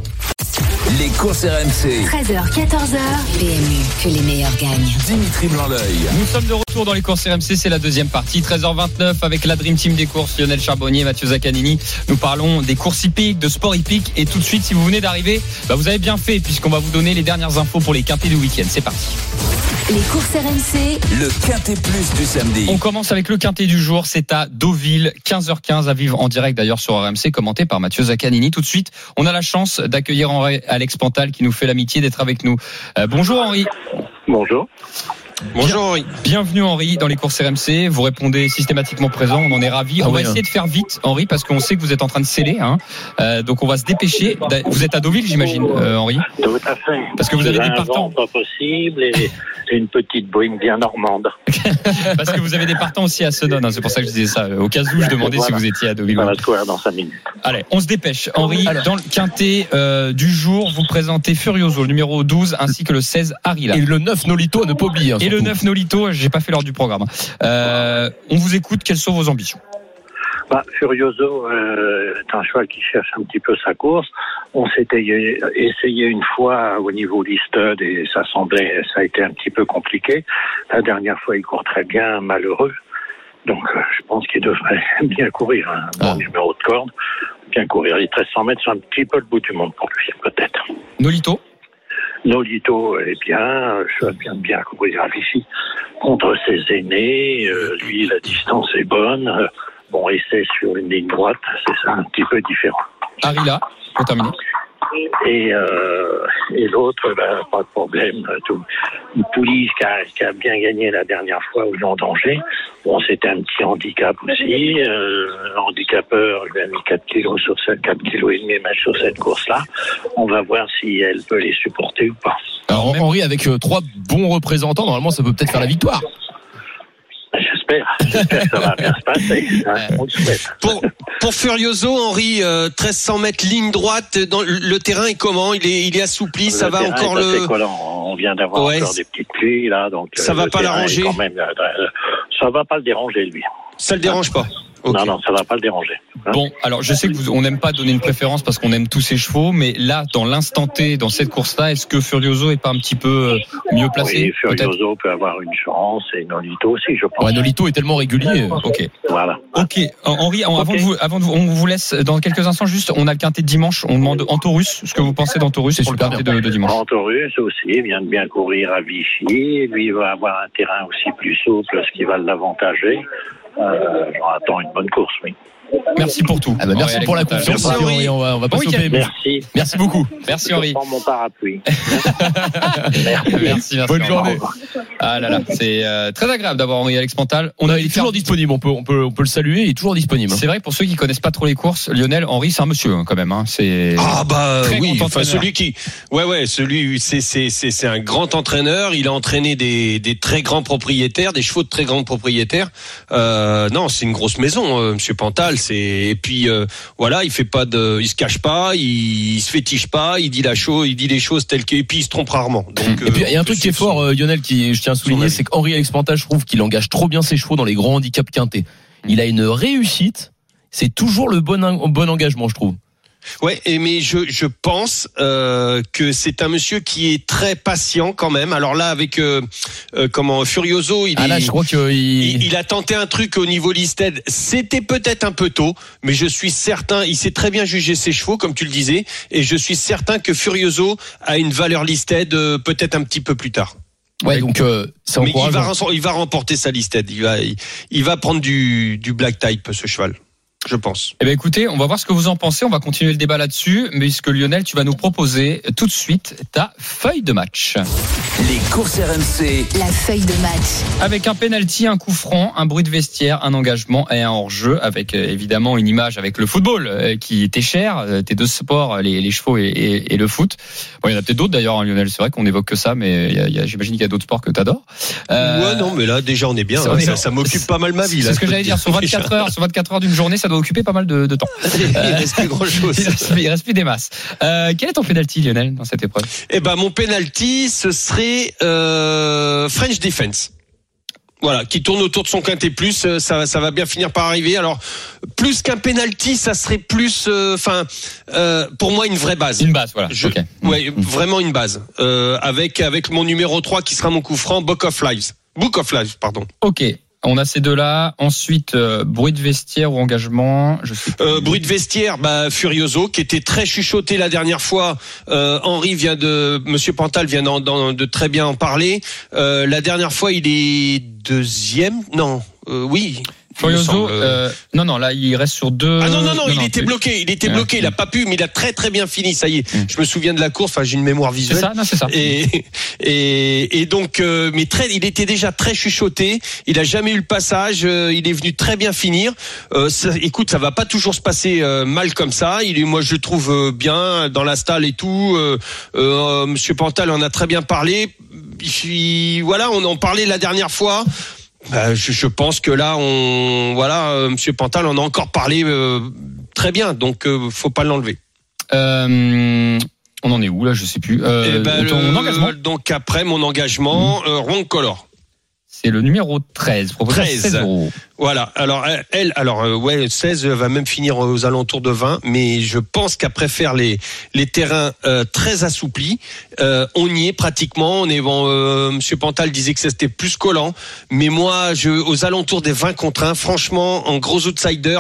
Les courses R M C. treize heures, quatorze heures. P M U, que les meilleurs gagnent. Dimitri Blanc-L'œil. Nous sommes de retour dans les courses R M C. C'est la deuxième partie. treize heures vingt-neuf avec la Dream Team des courses. Lionel Charbonnier, Mathieu Zaccanini. Nous parlons des courses hippiques, de sport hippique. Et tout de suite, si vous venez d'arriver, bah vous avez bien fait puisqu'on va vous donner les dernières infos pour les quintets du week-end. C'est parti. Les courses R M C. Le quintet plus du samedi. On commence avec le quintet du jour. C'est à Deauville, quinze heures quinze à vivre en direct d'ailleurs sur R M C, commenté par Mathieu Zaccanini. Tout de suite, on a la chance d'accueillir Henri Alex Pantal qui nous fait l'amitié d'être avec nous. Euh, bonjour Henri. Bonjour. Bonjour Henri. Bienvenue Henri dans les courses R M C. Vous répondez systématiquement présent. On en est ravis. Ah on va oui, essayer hein. de faire vite Henri parce qu'on sait que vous êtes en train de sceller. Hein. Euh, donc on va se dépêcher. Vous êtes à Deauville j'imagine euh, Henri. Tout à fait. Parce que vous avez des partants. Pas possible et une petite brume bien normande. Parce que vous avez des partants aussi à Sedon. Hein. C'est pour ça que je disais ça. Au cas où je demandais voilà. si vous étiez à Deauville. On va se courir dans cinq minutes. Allez, on se dépêche. Henri, Alors. dans le quintet euh, du jour, vous présentez Furioso, le numéro douze, ainsi que le seize Arila. Et le neuf Nolito à ne pas oublier. Hein, et le neuf Nolito, j'ai pas fait l'heure du programme. Euh, on vous écoute, quelles sont vos ambitions? Bah, Furioso euh, est un cheval qui cherche un petit peu sa course. On s'était essayé une fois au niveau listed et ça semblait, ça a été un petit peu compliqué. La dernière fois, il court très bien, malheureux. Donc, euh, je pense qu'il devrait bien courir un bon ah. numéro de corde. Bien courir les treize cents mètres, c'est un petit peu le bout du monde pour lui, peut-être. Nolito? Nolito est bien, je vais bien bien courir à Vichy contre ses aînés. Euh, lui, la distance est bonne. Euh, bon, essai sur une ligne droite, c'est ça un petit peu différent. Arila, pour terminer. Et, euh, et l'autre, ben, pas de problème. Tout, Poulige qui a, qui a bien gagné la dernière fois au Lion d'Angers. Bon, c'était un petit handicap aussi. Euh, handicapeur lui a mis quatre kilos sur cette, quatre kilos et demi match sur cette course-là. On va voir si elle peut les supporter ou pas. Alors, Henri, avec euh, trois bons représentants, normalement, ça peut peut-être faire la victoire. J'espère. J'espère que ça va bien se passer. Hein, on le souhaite. Pour, pour Furioso, Henri, euh, treize cents mètres ligne droite, dans, le terrain est comment? Il est, il est assoupli, le ça va encore le. On vient d'avoir ouais. encore des petites pluies là, donc. Ça euh, va pas l'arranger. Quand même, euh, ça va pas le déranger lui. Ça le dérange pas. Okay. Non, non, ça va pas le déranger. Hein bon, alors je sais que vous, on n'aime pas donner une préférence parce qu'on aime tous ces chevaux, mais là, dans l'instant T, dans cette course-là, est-ce que Furioso est pas un petit peu mieux placé? Oui, Furioso peut avoir une chance et Nolito aussi, je pense. Ouais, Nolito est tellement régulier. Ok. Voilà. Ok. Henri, okay. avant de vous, avant de vous, on vous laisse dans quelques instants juste. On a le quintet de dimanche. On demande Antorus. Ce que vous pensez d'Antorus c'est pour le quintet de, de dimanche. Antorus aussi vient de bien courir à Vichy. Lui il va avoir un terrain aussi plus souple, ce qui va l'avantager. euh, j'en attends une bonne course, oui. Merci pour tout. Ah bah merci pour la confiance. Merci, Henri. On va, on va bon passer au P M U. Merci. Merci beaucoup. Merci Henri. Je prends mon parapluie. merci. merci, merci. Bonne journée. Ah là là, c'est euh, très agréable d'avoir Henri Alex Pantal. On a, il est toujours disponible. On peut, on peut, on peut le saluer. Il est toujours disponible. C'est vrai pour ceux qui connaissent pas trop les courses, Lionel Henri, c'est un monsieur hein, quand même. Hein. C'est ah bah très oui. Enfin Enfin celui qui, ouais ouais, celui c'est c'est c'est c'est un grand entraîneur. Il a entraîné des des très grands propriétaires, des chevaux de très grands propriétaires. Euh, non, c'est une grosse maison, euh, Monsieur Pantal. C'est et puis euh, voilà, il fait pas de, il se cache pas, il, il se fétiche pas, il dit la chose, il dit les choses telles que, et puis il se trompe rarement. Donc, et puis il y a un truc qui est fort, euh, Lionel, qui je tiens à souligner, c'est qu'Henri Alex Pantal, je trouve qu'il engage trop bien ses chevaux dans les grands handicaps quintés. Il a une réussite, c'est toujours le bon bon engagement, je trouve. Ouais, et mais je je pense euh, que c'est un monsieur qui est très patient quand même. Alors là, avec euh, euh, comment Furioso, il ah là, est, je crois que il... Il, il a tenté un truc au niveau listed. C'était peut-être un peu tôt, mais je suis certain, il sait très bien juger ses chevaux, comme tu le disais, et je suis certain que Furioso a une valeur listed euh, peut-être un petit peu plus tard. Ouais, donc euh, c'est mais il va encourageant. il va remporter sa listed. Il va il, il va prendre du du black type ce cheval. Je pense. Eh bien, écoutez, on va voir ce que vous en pensez. On va continuer le débat là-dessus. Mais puisque Lionel, tu vas nous proposer tout de suite ta feuille de match. Les courses R M C. La feuille de match. Avec un penalty, un coup franc, un bruit de vestiaire, un engagement et un hors-jeu. Avec euh, évidemment une image avec le football euh, qui était cher. Euh, tes deux sports, les, les chevaux et, et, et le foot. Bon, il y en a peut-être d'autres d'ailleurs, hein, Lionel. C'est vrai qu'on évoque que ça, mais il y a, il y a, j'imagine qu'il y a d'autres sports que t'adores. Euh, ouais, non, mais là déjà on est bien. Hein, ça, ça m'occupe pas mal ma vie. C'est là, ce que j'allais dire. Sur vingt-quatre heures, sur vingt-quatre heures d'une journée, ça doit occuper pas mal de, de temps. Il reste plus grand chose. Il reste, il reste plus des masses. Euh, quel est ton penalty, Lionel, dans cette épreuve? Eh ben, mon penalty, ce serait euh, French Defense. Voilà, qui tourne autour de son quintet plus, ça, ça va bien finir par arriver. Alors, plus qu'un penalty, ça serait plus, enfin, euh, euh, pour moi, une vraie base. Une base, voilà. Je, okay. Ouais, mmh. Vraiment une base. Euh, avec avec mon numéro trois qui sera mon coup franc, Book of Lives. Book of Lives, pardon. Ok. On a ces deux-là. Ensuite, euh, bruit de vestiaire ou engagement. Je sais pas. Euh, bruit de vestiaire, bah Furioso, qui était très chuchoté la dernière fois. Euh, Henri vient de, Monsieur Pantal vient d'en, d'en, de très bien en parler. Euh, la dernière fois, il est deuxième. Non, euh, oui. Furioso, euh, non, non, là, il reste sur deux. Ah non, non, non, il non, était plus. bloqué, il était bloqué, il a pas pu, mais il a très, très bien fini, ça y est. Mm. Je me souviens de la course, enfin, j'ai une mémoire visuelle. C'est ça, non, c'est ça. Et, et, et donc, euh, mais très, il était déjà très chuchoté, il a jamais eu le passage, euh, il est venu très bien finir. Euh, ça, écoute, ça va pas toujours se passer euh, mal comme ça. Il est, moi, je le trouve euh, bien dans la stalle et tout. Euh, euh, Monsieur Pantal en a très bien parlé. Puis, voilà, on en parlait la dernière fois. Bah, je, je pense que là, on, voilà, euh, Monsieur Pantal en a encore parlé euh, très bien, donc euh, faut pas l'enlever. Euh, on en est où là? Je sais plus. Euh, Et ben, ton le, engagement. Donc après mon engagement, mmh. euh, Wrong Color. C'est le numéro treize. treize. seize euros. Voilà. Alors elle, alors euh, ouais, seize va même finir aux alentours de vingt, mais je pense qu'après faire les les terrains euh, très assouplis, euh, on y est pratiquement. On est bon. Euh, Monsieur Pantal disait que c'était plus collant, mais moi, je aux alentours des vingt contre un, franchement, en gros outsider,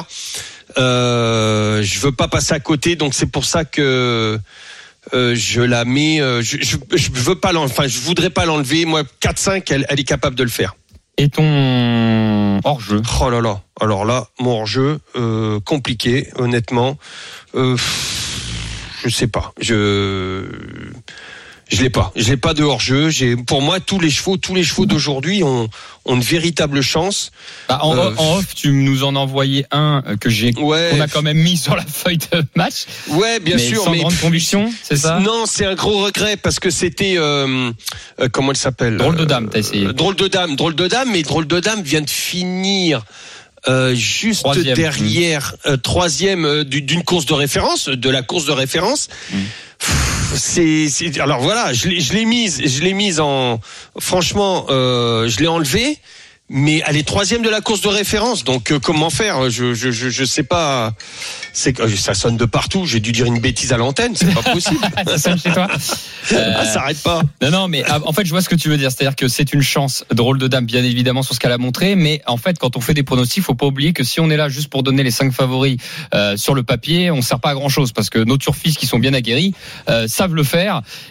euh, je veux pas passer à côté. Donc c'est pour ça que. Euh, je la mets, euh, je, je, je veux pas l'enlever, enfin, je voudrais pas l'enlever. Moi, quatre cinq, elle, elle est capable de le faire. Et ton hors-jeu? Oh là là. Alors là, mon hors-jeu, euh, compliqué, honnêtement. Euh, je sais pas. Je, je l'ai pas. Je l'ai pas de hors-jeu. J'ai, pour moi, tous les chevaux, tous les chevaux d'aujourd'hui ont, ont une véritable chance. Bah, en, euh, en off, tu nous en as envoyé un que j'ai, ouais. qu'on a quand même mis sur la feuille de match. Ouais, bien mais sûr. Sans mais grande conviction, c'est ça? Non, c'est un gros regret parce que c'était, euh, euh, comment elle s'appelle? Drôle de dame, t'as essayé. Euh, drôle de dame, drôle de dame, mais drôle de dame vient de finir. Euh, juste troisième. derrière mmh. euh, troisième euh, d'une course de référence, de la course de référence. Mmh. C'est, c'est alors voilà, je l'ai, je l'ai mise, je l'ai mise en, franchement, euh, je l'ai enlevée, mais elle est troisième de la course de référence. Donc euh, comment faire? Je, je, je, je sais pas. C'est que ça sonne de partout. J'ai dû dire une bêtise à l'antenne. C'est pas possible. Ça sonne chez toi. Euh... Ah, ça arrête pas. Non, non, mais en fait, je vois ce que tu veux dire. C'est-à-dire que c'est une chance. Drôle de dame, bien évidemment, sur ce qu'elle a montré. Mais en fait, quand on fait des pronostics, faut pas oublier que si on est là juste pour donner les cinq favoris euh, sur le papier, on sert pas à grand chose parce que nos turfistes qui sont bien aguerris euh, savent le faire.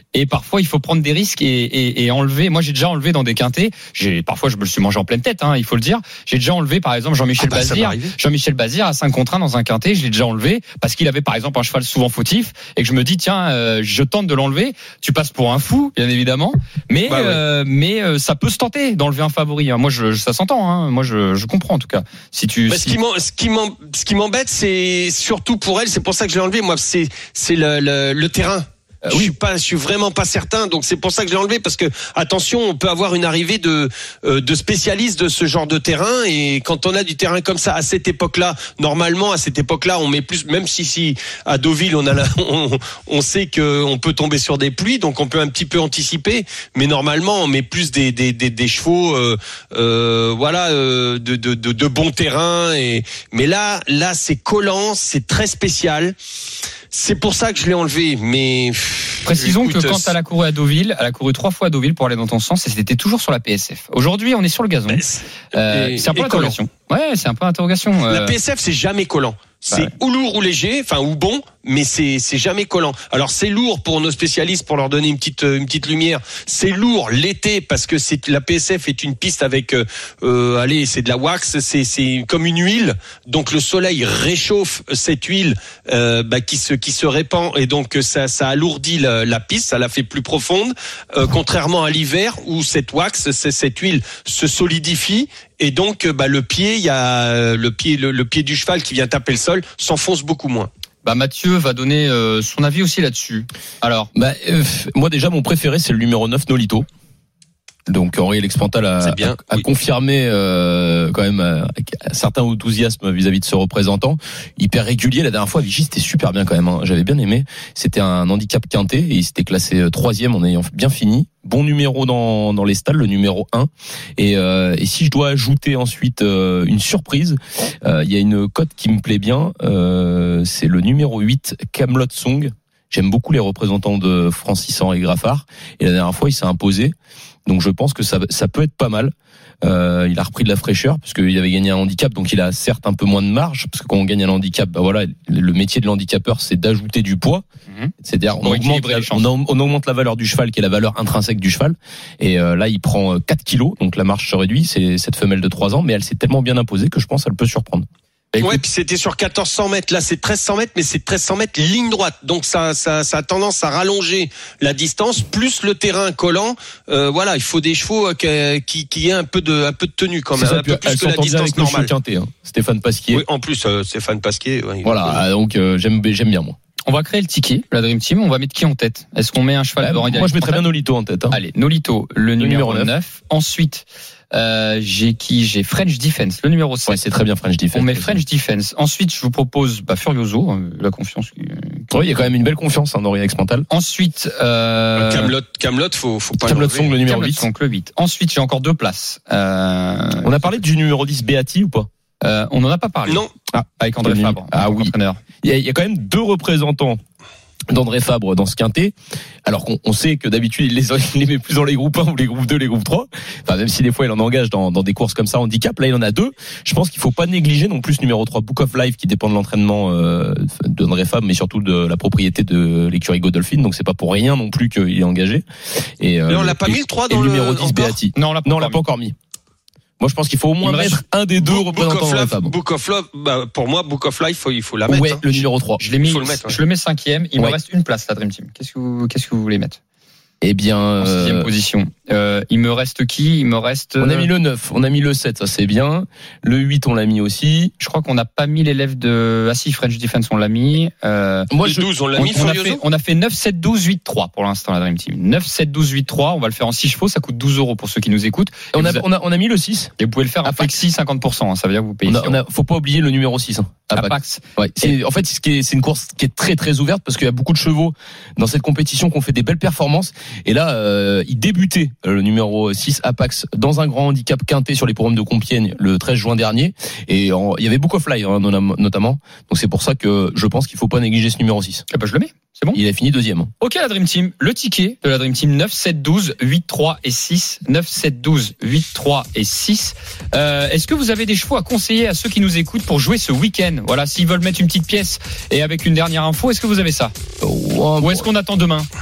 Et parfois, il faut prendre des risques et, et, et enlever. Moi, j'ai déjà enlevé dans des quintés. J'ai, parfois, je me le suis mangé en pleine tête, hein, il faut le dire. J'ai déjà enlevé, par exemple, Jean-Michel ah bah, Bazir. Jean-Michel Bazir à cinq contre un dans un quinté. Je l'ai déjà enlevé parce qu'il avait, par exemple, un cheval souvent fautif et que je me dis, tiens, euh, je tente de l'enlever. Tu passes pour un fou, bien évidemment. Mais, bah ouais. euh, mais euh, ça peut se tenter d'enlever un favori. Moi, je, ça s'entend. Hein. Moi, je, je comprends en tout cas. Si tu. Bah, si... Ce qui m'en, ce qui m'en, ce qui m'embête, c'est surtout pour elle. C'est pour ça que je l'ai enlevé. Moi, c'est, c'est le, le, le terrain. Euh, je oui. suis pas, je suis vraiment pas certain, donc c'est pour ça que je l'ai enlevé parce que attention, on peut avoir une arrivée de euh, de spécialistes de ce genre de terrain et quand on a du terrain comme ça à cette époque-là, normalement à cette époque-là, on met plus, même si si à Deauville on a la, on, on sait que on peut tomber sur des pluies, donc on peut un petit peu anticiper, mais normalement on met plus des des des, des chevaux, euh, euh, voilà, euh, de, de de de bons terrains et mais là là c'est collant, c'est très spécial. C'est pour ça que je l'ai enlevé, mais... Précisons écoute, que quand elle a couru à Deauville, elle a couru trois fois à Deauville pour aller dans ton sens et c'était toujours sur la P S F. Aujourd'hui, on est sur le gazon. Euh, c'est un peu l'interrogation. Ouais, c'est un peu l'interrogation. La P S F, c'est jamais collant. C'est ouais. ou lourd ou léger, enfin ou bon, mais c'est c'est jamais collant. Alors c'est lourd pour nos spécialistes pour leur donner une petite une petite lumière. C'est lourd l'été parce que c'est la P S F est une piste avec euh, allez c'est de la wax, c'est c'est comme une huile. Donc le soleil réchauffe cette huile euh, bah, qui se qui se répand et donc ça ça alourdit la, la piste, ça la fait plus profonde. Euh, contrairement à l'hiver où cette wax, c'est, cette huile se solidifie. Et donc, bah, le pied, il y a le pied, le, le pied du cheval qui vient taper le sol s'enfonce beaucoup moins. Bah, Mathieu va donner euh, son avis aussi là-dessus. Alors, bah, euh, moi déjà, mon préféré, c'est le numéro neuf, Nolito. Donc Henri Lexpantal a, bien, a, a oui. confirmé euh, quand même euh, un certain enthousiasme vis-à-vis de ce représentant. Hyper régulier. La dernière fois, Vichy, c'était super bien quand même. Hein. J'avais bien aimé. C'était un handicap quinté et il s'était classé troisième en ayant bien fini. Bon numéro dans dans les stalles, le numéro un. Et, euh, et si je dois ajouter ensuite euh, une surprise, euh, il y a une cote qui me plaît bien. Euh, c'est le numéro huit, Camelot Song. J'aime beaucoup les représentants de Francis Henri Graffard. Et la dernière fois, il s'est imposé. Donc je pense que ça, ça peut être pas mal. Euh, il a repris de la fraîcheur parce qu'il avait gagné un handicap, donc il a certes un peu moins de marge parce que quand on gagne un handicap, bah voilà, le métier de l'handicapeur c'est d'ajouter du poids. Mmh. C'est-à-dire on augmente, la, on, on augmente la valeur du cheval qui est la valeur intrinsèque du cheval. Et euh, là il prend quatre kilos, donc la marge se réduit. C'est cette femelle de trois ans, mais elle s'est tellement bien imposée que je pense qu'elle peut surprendre. Écoute. Ouais, puis c'était sur quatorze cents mètres. Là, c'est treize cents mètres, mais c'est treize cents mètres ligne droite. Donc ça, ça, ça a tendance à rallonger la distance, plus le terrain collant. Euh, voilà, il faut des chevaux qui, qui, qui aient un peu de, un peu de tenue quand même, ça, un peu plus que la distance normale. Quintet, hein. Stéphane Pasquier. Oui, en plus, euh, Stéphane Pasquier. Ouais, voilà, donc euh, j'aime, j'aime bien moi. On va créer le ticket, la Dream Team. On va mettre qui en tête? Est-ce qu'on met un cheval bah, de Moi, je mettrais bien Nolito en tête. Hein. Allez, Nolito, le, le numéro, numéro neuf. Ensuite, euh, j'ai qui? J'ai French Defense, le numéro sept. Ouais, c'est très bien French Defense. On met French Defense. Ensuite, je vous propose bah, Furioso, euh, la confiance. Oui, il y a quand même une belle confiance en Henri Lexpantal. Ensuite, euh... Camelot, Camelot, faut, faut pas. Camelot Song, le numéro huit. Song, le huit. Ensuite, j'ai encore deux places. Euh... On a parlé du numéro dix, Beati ou pas? Euh, on n'en a pas parlé. Non. Ah, avec André Fabre. Ah oui. Il y, a, il y a quand même deux représentants d'André Fabre dans ce quintet, alors qu'on on sait que d'habitude il les, il les met plus dans les groupes un ou les groupes deux, les groupes trois, enfin même si des fois il en engage dans, dans des courses comme ça handicap, là il en a deux. Je pense qu'il faut pas négliger non plus numéro trois, Book of Life, qui dépend de l'entraînement euh, d'André Fabre, mais surtout de la propriété de l'écurie Godolphin, donc c'est pas pour rien non plus qu'il est engagé. Et, euh, mais on l'a pas et, mis le trois dans le le numéro dix, Beati. Non, on l'a pas, non, on l'a pas encore mis. Moi, je pense qu'il faut au moins mettre un des deux Book représentants of de Life, Fabre. Book of Life, bah, pour moi, Book of Life, faut, il faut la mettre. Ouais, hein. le numéro trois. Je l'ai mis, le mettre, ouais. je le mets cinquième. Il ouais. me reste une place, la Dream Team. Qu'est-ce que vous, qu'est-ce que vous voulez mettre? Eh bien, en sixième euh... position. Euh, il me reste qui? Il me reste. On a mis le neuf, on a mis le sept, ça c'est bien. Le huit, on l'a mis aussi. Je crois qu'on n'a pas mis l'élève de. Ah si, French Defense, on l'a mis. Euh... Moi, le douze, on l'a on, mis. On a, fait, on a fait neuf, sept, douze, huit, trois pour l'instant, la Dream Team. neuf, sept, douze, huit, trois. On va le faire en six chevaux. Ça coûte douze euros pour ceux qui nous écoutent. On a, a... On, a, on a mis le six. Et vous pouvez le faire en flexi cinquante pour cent. Hein, ça veut dire que vous payez. On a, on a, faut pas oublier le numéro six. Hein. Apax. Apax. Ouais. C'est, en fait, c'est, qui est, c'est une course qui est très très ouverte parce qu'il y a beaucoup de chevaux dans cette compétition qui ont fait des belles performances. Et là, euh, il débutait le numéro six Apax dans un grand handicap quinté sur les programmes de Compiègne le treize juin dernier. Et en, il y avait Book of Life hein, notamment. Donc c'est pour ça que je pense qu'il faut pas négliger ce numéro six. Eh ben je le mets. C'est bon. Il a fini deuxième. Ok, la Dream Team. Le ticket de la Dream Team neuf, sept, douze, huit, trois et six. neuf, sept, douze, huit, trois et six. Euh, est-ce que vous avez des chevaux à conseiller à ceux qui nous écoutent pour jouer ce week-end? Voilà, s'ils veulent mettre une petite pièce et avec une dernière info, est-ce que vous avez ça? Oh, Ou est-ce qu'on attend demain?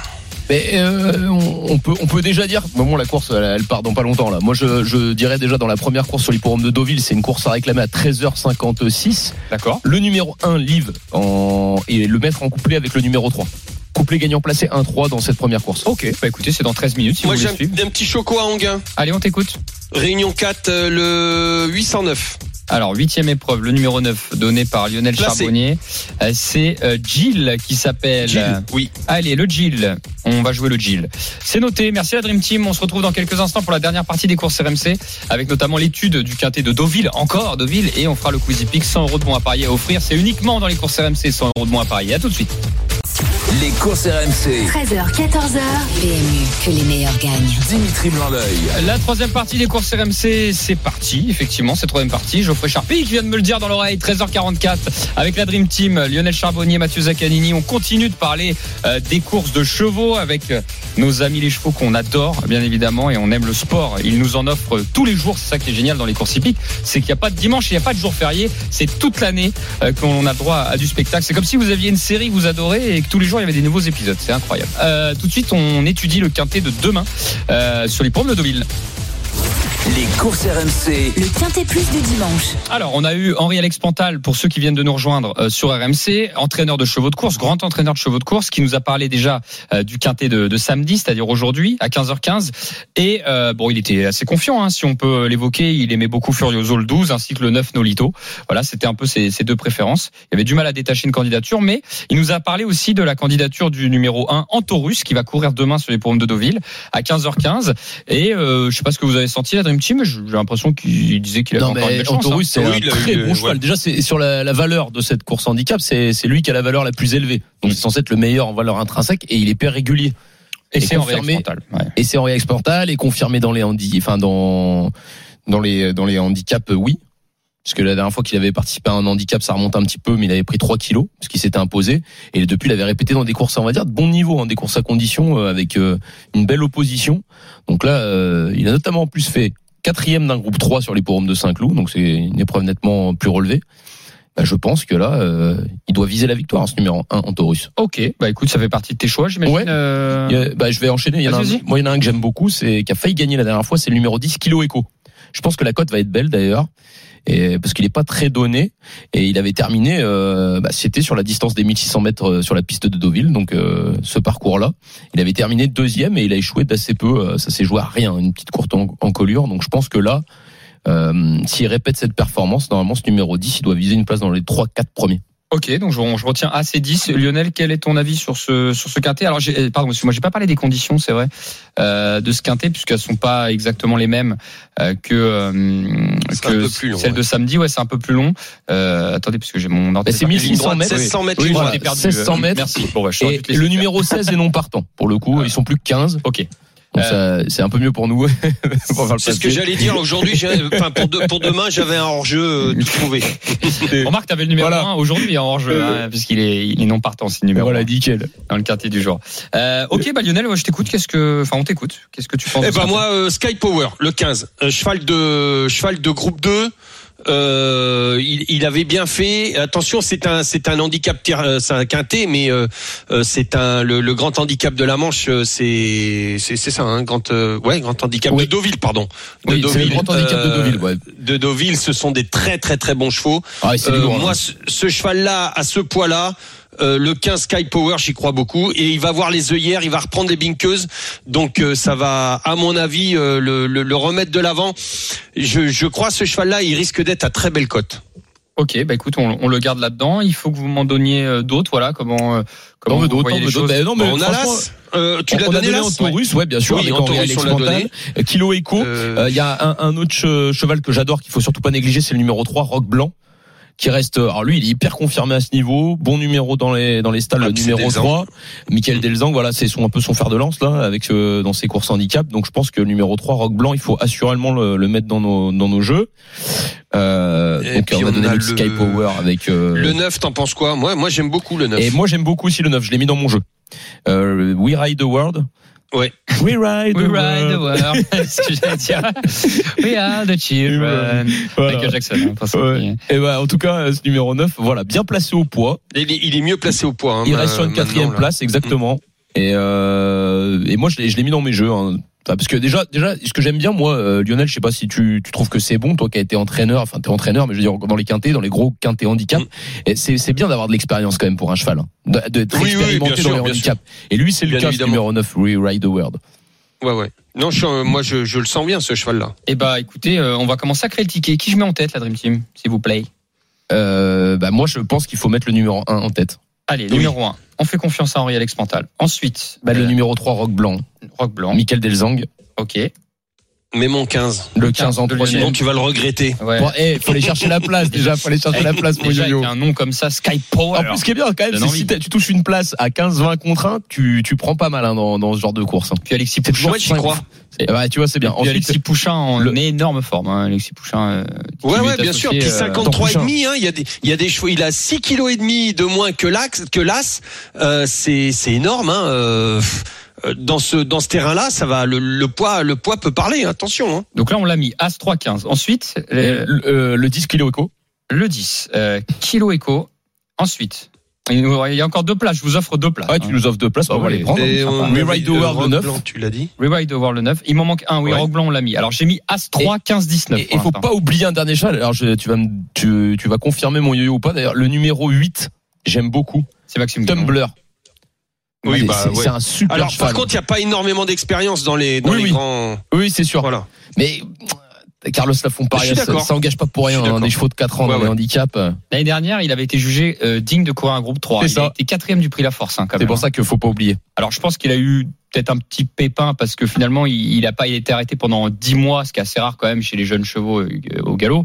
Mais euh, on, on peut on peut déjà dire bon la course elle, elle part dans pas longtemps là. Moi je, je dirais déjà dans la première course sur l'hippodrome de Deauville, c'est une course à réclamer à treize heures cinquante-six. D'accord. Le numéro un Live en et le mettre en couplet avec le numéro trois. Couplet gagnant placé un trois dans cette première course. OK, bah écoutez, c'est dans treize minutes si Moi vous j'ai voulez suivre. un, un petit choco à Anguin. Allez, on t'écoute. Réunion quatre, euh, le huit cent neuf. Alors, huitième épreuve, le numéro neuf, donné par Lionel Placé. Charbonnier. Euh, C'est euh, Gilles qui s'appelle. Gilles, oui. Allez, le Gilles. On va jouer le Gilles. C'est noté. Merci à la Dream Team. On se retrouve dans quelques instants pour la dernière partie des courses R M C, avec notamment l'étude du quintet de Deauville, encore Deauville, et on fera le Quizy Pick, cent euros de bons à parier à offrir. C'est uniquement dans les courses R M C, cent euros de bons à parier. À tout de suite. Les courses R M C. treize heures, quatorze heures, P M U, que les meilleurs gagnent. Dimitri Blanc-L'œil. La troisième partie des courses R M C, c'est parti. Effectivement, c'est troisième partie. Geoffrey Charpie qui vient de me le dire dans l'oreille. treize heures quarante-quatre avec la Dream Team, Lionel Charbonnier, Mathieu Zaccanini. On continue de parler euh, des courses de chevaux avec euh, nos amis les chevaux qu'on adore, bien évidemment, et on aime le sport. Ils nous en offrent tous les jours. C'est ça qui est génial dans les courses hippiques, c'est qu'il n'y a pas de dimanche, il n'y a pas de jour férié. C'est toute l'année euh, qu'on a droit à du spectacle. C'est comme si vous aviez une série que vous adorez et que tous les jours il y avait des nouveaux épisodes. C'est incroyable. Euh, tout de suite, on étudie le quintet de demain euh, sur les l'hippodrome de Deauville. Les courses R M C. Le quintet plus du dimanche. Alors, on a eu Henri-Alex Pantal, pour ceux qui viennent de nous rejoindre euh, sur R M C, entraîneur de chevaux de course, grand entraîneur de chevaux de course, qui nous a parlé déjà euh, du quintet de, de samedi, c'est-à-dire aujourd'hui, à quinze heures quinze. Et euh, bon, il était assez confiant, hein, si on peut l'évoquer. Il aimait beaucoup Furioso le douze, ainsi que le neuf Nolito. Voilà, c'était un peu ses, ses deux préférences. Il avait du mal à détacher une candidature, mais il nous a parlé aussi de la candidature du numéro un, Antorus, qui va courir demain sur les l'hippodrome de Deauville, à quinze heures quinze. Et euh, je sais pas ce que vous avez senti, la Dream Team, j'ai l'impression qu'il disait qu'il avait non, encore une belle chance. Antorus, c'est oui, un très eu, bon cheval. ouais. Déjà, c'est sur la, la valeur de cette course handicap, c'est, c'est lui qui a la valeur la plus élevée. Donc, c'est censé être le meilleur en valeur intrinsèque et il est hyper régulier. Et, et c'est confirmé. Henri-Alex Pantal. Ouais. Et c'est Henri-Alex Pantal et confirmé dans les handi, enfin dans dans les dans les handicaps, oui. Parce que la dernière fois qu'il avait participé à un handicap, ça remonte un petit peu, mais il avait pris trois kilos, parce qu'il s'était imposé. Et depuis, il avait répété dans des courses, on va dire, de bon niveau, hein, des courses à condition, euh, avec euh, une belle opposition. Donc là, euh, il a notamment en plus fait quatrième d'un groupe trois sur l'hippodrome de Saint-Cloud, donc c'est une épreuve nettement plus relevée. Bah, je pense que là, euh, il doit viser la victoire, hein, ce numéro un, Antorus. Ok, bah écoute, ça fait partie de tes choix, j'imagine. Ouais. Euh... Il y a, bah, je vais enchaîner. Il y en a un, moi, il y en a un que j'aime beaucoup, c'est qui a failli gagner la dernière fois, c'est le numéro dix, Kilo Echo. Je pense que la cote va être belle d'ailleurs. Et parce qu'il n'est pas très donné et il avait terminé euh, bah, c'était sur la distance des mille six cents mètres sur la piste de Deauville, donc euh, ce parcours là il avait terminé deuxième et il a échoué d'assez peu, ça s'est joué à rien, une petite courte encolure. Donc je pense que là euh, s'il répète cette performance, normalement ce numéro dix il doit viser une place dans les trois quatre premiers. Ok, donc je, je retiens A C dix. Lionel, quel est ton avis sur ce sur ce quintet? Alors, j'ai, pardon, moi j'ai pas parlé des conditions, c'est vrai, euh, de ce quintet puisqu'elles sont pas exactement les mêmes euh, que euh, que long, celle ouais. de samedi. Ouais, c'est un peu plus long. Euh, attendez, puisque j'ai mon ordinateur. C'est mille six cents mètres. seize cents mètres. Oui, Voilà, j'en ai perdu. seize cents mètres. Merci. Bon, bah, je et et le numéro seize est non partant. Pour le coup, ils sont plus que quinze. Ok. Donc euh, ça, c'est un peu mieux pour nous. C'est ce que j'allais dire aujourd'hui. Enfin, pour, de, pour demain, j'avais un hors-jeu euh, tout trouvé. Remarque, t'avais le numéro voilà. un aujourd'hui en hors-jeu, hein, puisqu'il est, il est non partant, c'est le numéro. Voilà, nickel. Dans le quartier du jour. Euh, ok, bah Lionel, je t'écoute. Qu'est-ce que, enfin, on t'écoute. Qu'est-ce que tu penses? Eh ben moi, euh, Sky Power, le quinze, euh, cheval de cheval de groupe deux. Euh, il, il avait bien fait. Attention, c'est un c'est un handicap, c'est un quintet, mais euh, c'est un le, le grand handicap de la Manche, c'est c'est c'est ça, un hein, grand euh, ouais grand handicap oui. de Deauville, pardon. De oui, Deauville, c'est le grand handicap euh, de Deauville. Ouais. De Deauville, ce sont des très très très bons chevaux. Ah, c'est euh, lourd, moi, hein. ce, ce cheval-là, à ce poids-là. Euh, le quinze Sky Power, j'y crois beaucoup, et il va voir les œillères, il va reprendre les binkeuses, donc euh, ça va, à mon avis, euh, le, le, le remettre de l'avant. Je, je crois ce cheval-là, il risque d'être à très belle cote. Ok, bah écoute, on, on le garde là-dedans. Il faut que vous m'en donniez d'autres, voilà, comment euh, comment vous voyez les choses. Ben non, mais on a l'as. Euh, tu on, l'as on donné a donné Antorus, ouais. ouais, bien sûr. Oui, avec Antorus, on l'a donné. Kilo Echo. Il euh... euh, y a un, un autre cheval que j'adore, qu'il faut surtout pas négliger, c'est le numéro trois, Roc Blanc. Qui reste, alors lui, il est hyper confirmé à ce niveau, bon numéro dans les dans les stalles, ah, le numéro trois, Michael Delzang, voilà, c'est son un peu son fer de lance là, avec euh, dans ses courses handicap. Donc je pense que le numéro trois, Roc Blanc, il faut assurément le, le mettre dans nos dans nos jeux. Euh, donc on va donner le Sky Power avec euh... le neuf. T'en penses quoi? Moi, moi j'aime beaucoup le neuf. Et moi j'aime beaucoup aussi le neuf. Je l'ai mis dans mon jeu. Euh, We Ride the World. Ouais. We ride, We the, ride world. the world. C'est ce que j'allais dire. We are the children. Voilà. Michael Jackson. Hein, ouais. Et ben, en tout cas, ce numéro neuf, voilà, bien placé au poids. Il est, il est mieux placé au poids. Hein, il reste sur une quatrième place, exactement. Et, euh, et moi, je l'ai, je l'ai mis dans mes jeux. Hein. Parce que déjà, déjà, ce que j'aime bien, moi, euh, Lionel, je sais pas si tu, tu trouves que c'est bon, toi qui as été entraîneur, enfin t'es entraîneur, mais je veux dire dans les quintés, dans les gros quintés handicap, mmh. et c'est, c'est bien d'avoir de l'expérience quand même pour un cheval, hein, de, de oui, expérimenter oui, dans sûr, les handicaps. Et lui, c'est bien le cas, numéro neuf, Rewrite the World. Ouais, ouais. Non, je, euh, moi, je, je le sens bien ce cheval-là. Eh bah, écoutez, euh, on va commencer à créer le ticket. Qui je mets en tête, la Dream Team, s'il vous plaît? Euh, bah moi, je pense qu'il faut mettre le numéro un en tête. Allez, oui. Numéro un. On fait confiance à Henri-Alex Pantal. Ensuite, bah, euh, le numéro trois, Rock Blanc. Rock Blanc. Michael Delzang. Ok. Mais mon quinze. Le quinze en troisième. Sinon, tu vas le regretter. Ouais. Bon, eh, faut aller chercher la place, déjà. Faut aller chercher la place pour déjà, Yo-Yo. avec un nom comme ça, Sky Power. En plus, ce qui est bien, quand même, c'est si tu touches une place à quinze vingt contre un, tu, tu prends pas mal, hein, dans, dans ce genre de course. Hein. Puis Alexis Pouchin. Ouais, j'y crois. Ouais, tu vois, c'est bien. Ensuite, Alexis Pouchin en le... énorme forme, hein, Alexis Pouchin. Euh, ouais, ouais, bien sûr. Puis cinquante-trois et demi, hein, il y a des, il y a des chevaux, il a six kilos et demi de moins que l'Ax, que l'As, euh, c'est, c'est énorme, hein, euh, dans ce, dans ce terrain-là, ça va, le, le poids, le poids peut parler, attention, hein. Donc là, on l'a mis As trois quinze. Ensuite, euh, le, euh, le dix kilo écho. Le dix, euh, kilo écho. Ensuite. Il y a encore deux places, je vous offre deux places. Ouais, tu nous offres deux places, on va les prendre. Rewrite the World le neuf. Tu l'as dit. Rewrite the World le neuf. Il m'en manque un, oui, ouais. Rock Blanc, on l'a mis. Alors, j'ai mis As trois, quinze, dix-neuf. Et il faut pas oublier un dernier cheval. Alors, je, tu vas me, tu, tu vas confirmer mon yo-yo ou pas. D'ailleurs, le numéro huit, j'aime beaucoup. C'est Maxime Tumbler. Oui, bah, c'est, ouais. c'est un super Alors, cheval. par contre, il n'y a pas énormément d'expérience dans les, dans oui, les oui. grands. Oui, c'est sûr. Voilà. Mais, Carlos Lafont-Paris, ça, ça engage pas pour rien, hein, des chevaux de quatre ans ouais, dans ouais. les handicaps. L'année dernière, il avait été jugé euh, digne de courir un groupe trois. C'est il ça. a été quatrième du prix La Force, hein, quand c'est même. pour ça qu'il faut pas oublier. Alors, je pense qu'il a eu peut-être un petit pépin parce que finalement, il, il a pas, il a été arrêté pendant dix mois, ce qui est assez rare quand même chez les jeunes chevaux euh, au galop.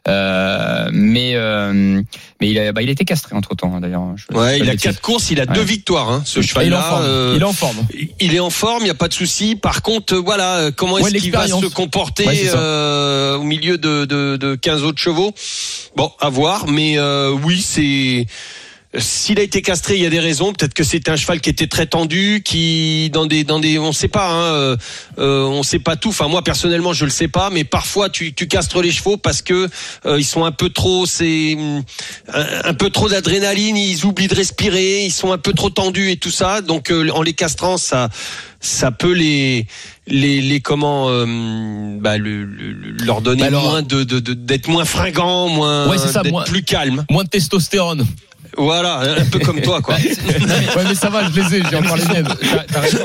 Euh, mais, euh, mais il a, bah, il a été castré entre temps, hein, d'ailleurs. Je, ouais, il a quatre courses, il a ouais. deux victoires, hein, ce cheval-là. Euh, il est en forme. Il est en forme, il n'y a pas de souci. Par contre, voilà, comment est-ce ouais, qu'il va se comporter ouais, euh, au milieu de, de, de quinze autres chevaux? Bon, à voir, mais euh, oui, c'est. S'il a été castré, il y a des raisons. Peut-être que c'était un cheval qui était très tendu, qui dans des dans des, on sait pas, hein, euh, on sait pas tout. Enfin, moi personnellement, je le sais pas, mais parfois tu tu castres les chevaux parce que euh, ils sont un peu trop, c'est un, un peu trop d'adrénaline, ils oublient de respirer, ils sont un peu trop tendus et tout ça. Donc euh, en les castrant, ça ça peut les les les comment euh, bah le, le, leur donner bah alors, moins de, de, de d'être moins fringant, moins ouais, c'est ça, d'être moins, plus calme, moins de testostérone. Voilà, un peu comme toi, quoi. Ouais, mais ça va, je les ai, j'ai encore les miennes. T'as, t'as raison.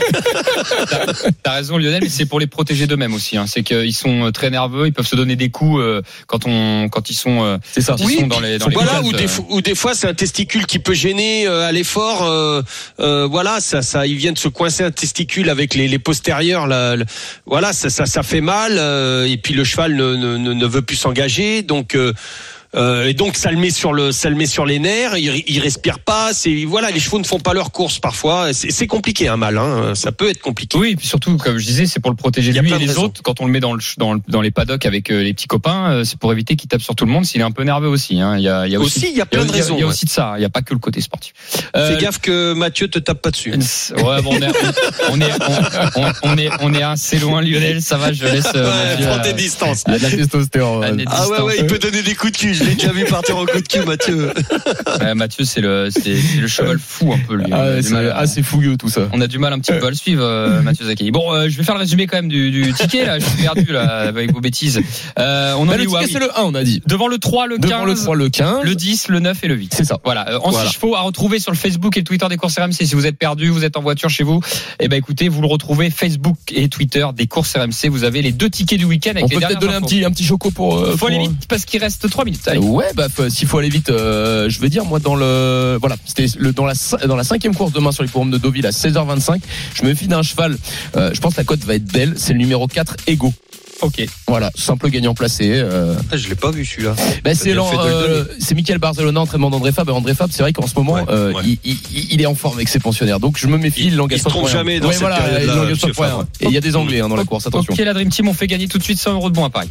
T'as, t'as raison, Lionel, mais c'est pour les protéger d'eux-mêmes aussi, hein. C'est qu'ils sont très nerveux, ils peuvent se donner des coups, euh, quand on, quand ils sont, euh, c'est ça. Ils oui, sont dans les, dans voilà, les ou des, ou des fois, c'est un testicule qui peut gêner, euh, à l'effort, euh, euh, voilà, ça, ça, ils viennent se coincer un testicule avec les, les postérieurs, là, le, voilà, ça, ça, ça fait mal, euh, et puis le cheval ne, ne, ne veut plus s'engager, donc, euh, Euh, et donc ça le met sur le, ça le met sur les nerfs. Il, il respire pas. C'est voilà, les chevaux ne font pas leur course parfois. C'est, c'est compliqué un mal. Hein. Ça peut être compliqué. Oui, et puis surtout, comme je disais, c'est pour le protéger de lui et les raisons. autres. Quand on le met dans le dans, le, dans les paddocks avec euh, les petits copains, euh, c'est pour éviter qu'il tape sur tout le monde. S'il est un peu nerveux aussi. Hein. Il y a, il y a aussi, aussi, il y a plein il y a, de raisons. Il y a aussi de ça. Il y a pas que le côté sportif. Euh, Fais gaffe que Mathieu te tape pas dessus. Ouais, bon, on est, on est, on, on, on est, on est assez loin, Lionel. Ça va, je laisse. Euh, ouais, Mathieu, prends tes distances. Il y a de la testostérone. Ah ouais, ouais, il peut donner des coups de cul. Je l'ai déjà vu partir en coup de cul, Mathieu. Ouais, Mathieu, c'est le, c'est, c'est le cheval fou un peu, lui. Ah, ouais, c'est mal, assez fouilleux tout ça. On a du mal un petit peu à le suivre, euh, Mathieu Zaccani. Bon, euh, je vais faire le résumé quand même du, du ticket, là. Je suis perdu, là, avec vos bêtises. Euh, on bah, en le est ticket, où, ah, c'est le un, on a dit. Devant le trois, le Devant quinze. le trois, le quinze. Le dix, le neuf et le huit. C'est ça. Voilà. Euh, en voilà. six chevaux à retrouver sur le Facebook et le Twitter des courses R M C. Si vous êtes perdu, vous êtes en voiture chez vous. Eh ben, écoutez, vous le retrouvez Facebook et Twitter des courses R M C. Vous avez les deux tickets du week-end avec on les peut peut-être donner un petit, un petit choco pour, euh, faut pour... aller vite parce qu'il reste trois minutes. Allez. Ouais, bah, s'il faut aller vite, euh, je veux dire, moi, dans le, voilà, c'était le, dans la, dans la cinquième course demain sur les forums de Deauville à seize heures vingt-cinq, je me fie d'un cheval, euh, je pense que la cote va être belle, c'est le numéro quatre, Ego. Ok. Voilà, simple gagnant placé. Euh... Ah, je l'ai pas vu celui-là. Bah, c'est euh, c'est Michael Barcelona, entraînement d'André Fabre. Et André Fabre, c'est vrai qu'en ce moment, ouais, euh, ouais. Il, il, il est en forme avec ses pensionnaires. Donc je me méfie, il, il l'engage pas pour rien. Il se trompe jamais dans ouais, cette voilà, période-là. Il l'engage pas pour rien. Et il y a des Anglais hein, dans la course, attention. Ok, la Dream Team, on fait gagner tout de suite cent euros de bons à Paris.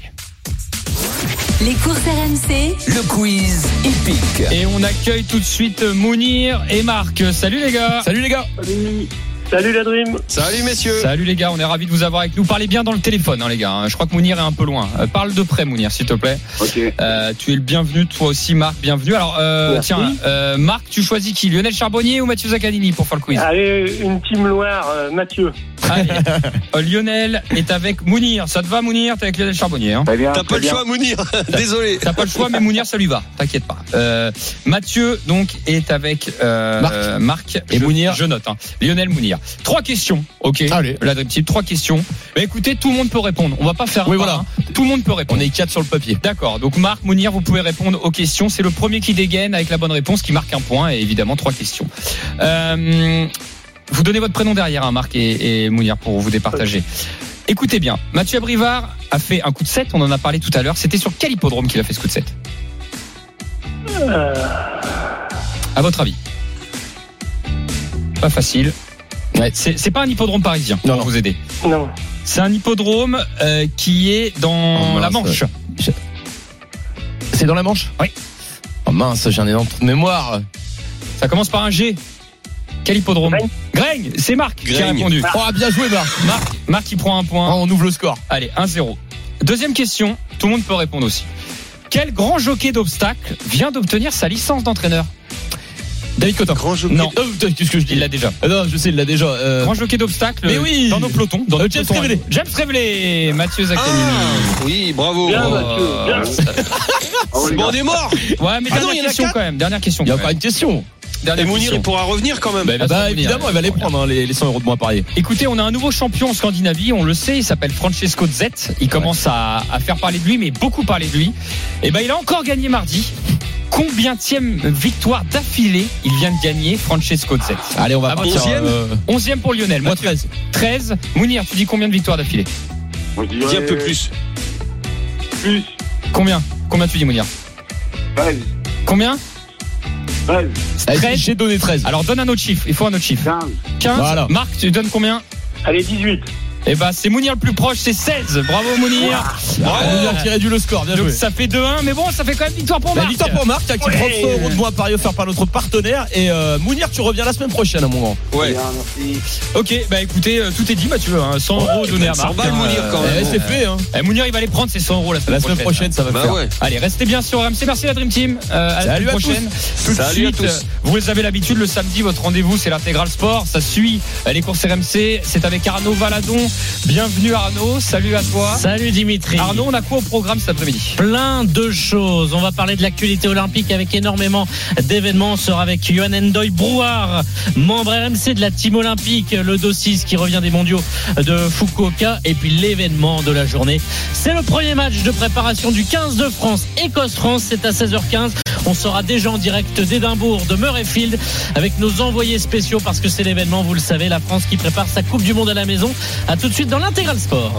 Les courses R M C, le quiz épique. Et on accueille tout de suite Mounir et Marc. Salut les gars. Salut les gars. Salut. Salut la Dream. Salut messieurs. Salut les gars, on est ravis de vous avoir avec nous. Parlez bien dans le téléphone, hein, les gars. Je crois que Mounir est un peu loin. Euh, parle de près, Mounir, s'il te plaît. Ok. Euh, tu es le bienvenu, toi aussi, Marc. Bienvenue. Alors, euh, tiens, euh, Marc, tu choisis qui, Lionel Charbonnier ou Mathieu Zaccanini pour faire le quiz? Allez, une team Loire, euh, Mathieu. Allez. Euh, Lionel est avec Mounir. Ça te va, Mounir? T'es avec Lionel Charbonnier. Hein. Très bien. T'as pas le choix, Mounir. Désolé. T'as pas le choix, mais Mounir, ça lui va. T'inquiète pas. Euh, Mathieu, donc, est avec euh, Marc. Euh, Marc et je, Mounir. Je note. Hein. Lionel, Mounir. Trois questions. Ok. Allez. La Dream Team, trois questions. Bah, écoutez, tout le monde peut répondre. On va pas faire. Oui, un, voilà. Hein. Tout le monde peut répondre. On est quatre sur le papier. D'accord. Donc, Marc, Mounir, vous pouvez répondre aux questions. C'est le premier qui dégaine avec la bonne réponse qui marque un point et évidemment trois questions. Euh, vous donnez votre prénom derrière, hein, Marc et, et Mounir, pour vous départager. Écoutez bien. Mathieu Abrivard a fait un coup de sept. On en a parlé tout à l'heure. C'était sur quel hippodrome qu'il a fait ce coup de sept? Euh... À votre avis? Pas facile. Ouais, c'est, c'est pas un hippodrome parisien. Non, pour non. vous aider. Non. C'est un hippodrome euh, qui est dans Oh, la Manche. Je... C'est dans la Manche? Oui. Oh mince, j'en ai dans toute mémoire. Ça commence par un G. Quel hippodrome? Graigne. Graigne, c'est Marc qui a Graigne. répondu. Oh, bien joué, Marc. Marc, Marc qui prend un point. Oh, on ouvre le score. Allez, un zéro. Deuxième question, tout le monde peut répondre aussi. Quel grand jockey d'obstacle vient d'obtenir sa licence d'entraîneur? David Cotin. Grand jockey. Non. Oh, putain, qu'est-ce que je dis? Il l'a déjà. Ah non, je sais, il l'a déjà. Euh... Grand jockey d'obstacle. Mais oui. Dans nos pelotons. Dans Euh, nos James pelotons. Révélé. James Révélé. Mathieu Zaccanini. Ah, oui, bravo. Bien, Oh, Mathieu, bien. Bon, on est mort. Ouais, mais Ah non, dernière il y en a question quatre. quand même. Dernière question. Il y a quand encore même. une question. Et Dernière Mounir, question. il pourra revenir quand même. Bah, Ah bah, Mounir, évidemment, il va les prendre, hein, les, les cent euros de moins parier. Écoutez, on a un nouveau champion en Scandinavie, on le sait, il s'appelle Francesco Zet. Il commence à, à faire parler de lui, mais beaucoup parler de lui. Et ben, il a encore gagné mardi. Combienième victoire d'affilée il vient de gagner, Francesco Zet? Allez, on va Ah, partir. onzième euh, Onzième pour Lionel. Moi, Mathieu. treize. treize. Mounir, tu dis combien de victoires d'affilée? Moi, je dirais Dis un peu plus. Plus. Combien? Combien tu dis, Mounir? treize. Combien? treize. Allez, treize. j'ai donné treize. Alors donne un autre chiffre, il faut un autre chiffre. quinze. quinze. Voilà. Marc, tu donnes combien? Allez, dix-huit. Eh ben, c'est Mounir le plus proche, c'est seize. Bravo Mounir. Ah, on vient de tirer du le score, bien Donc joué. ça fait deux un, mais bon, ça fait quand même victoire pour La Marc. victoire pour Marc, hein, qui Ouais. prend cent euros de moins parier offert par notre partenaire. Et euh, Mounir, tu reviens la semaine prochaine à mon grand. Ouais. Bien, merci. Ok, bah écoutez, euh, tout est dit, Mathieu. Hein, cent euros donnés à cent Marc. balles, hein, Mounir, quand euh, même. Eh, c'est fait, hein. eh, Mounir, il va les prendre ces cent euros la semaine La semaine prochaine. prochaine, ça va le Bah faire. ouais. Allez, restez bien sur R M C. Merci la Dream Team. Euh, à la Salut semaine à prochaine. Tout de Salut à suite, tous. euh, vous les avez l'habitude, le samedi, votre rendez-vous, c'est l'intégral sport. Ça suit euh, les courses R M C. C'est avec Arnaud Valadon. Bienvenue Arnaud. Salut à toi. Salut Dimitri. Arnaud, on a quoi au programme cet après-midi? Plein de choses. On va parler de l'actualité olympique avec énormément d'événements. On sera avec Johan Ndoye Brouard, membre R M C de la team olympique, le dossier qui revient des mondiaux de Fukuoka. Et puis l'événement de la journée, c'est le premier match de préparation du quinze de France, Écosse-France. C'est à seize heures quinze. On sera déjà en direct d'Édimbourg, de Murrayfield, avec nos envoyés spéciaux parce que c'est l'événement, vous le savez, la France qui prépare sa Coupe du Monde à la maison. À tout de suite dans l'intégral sport.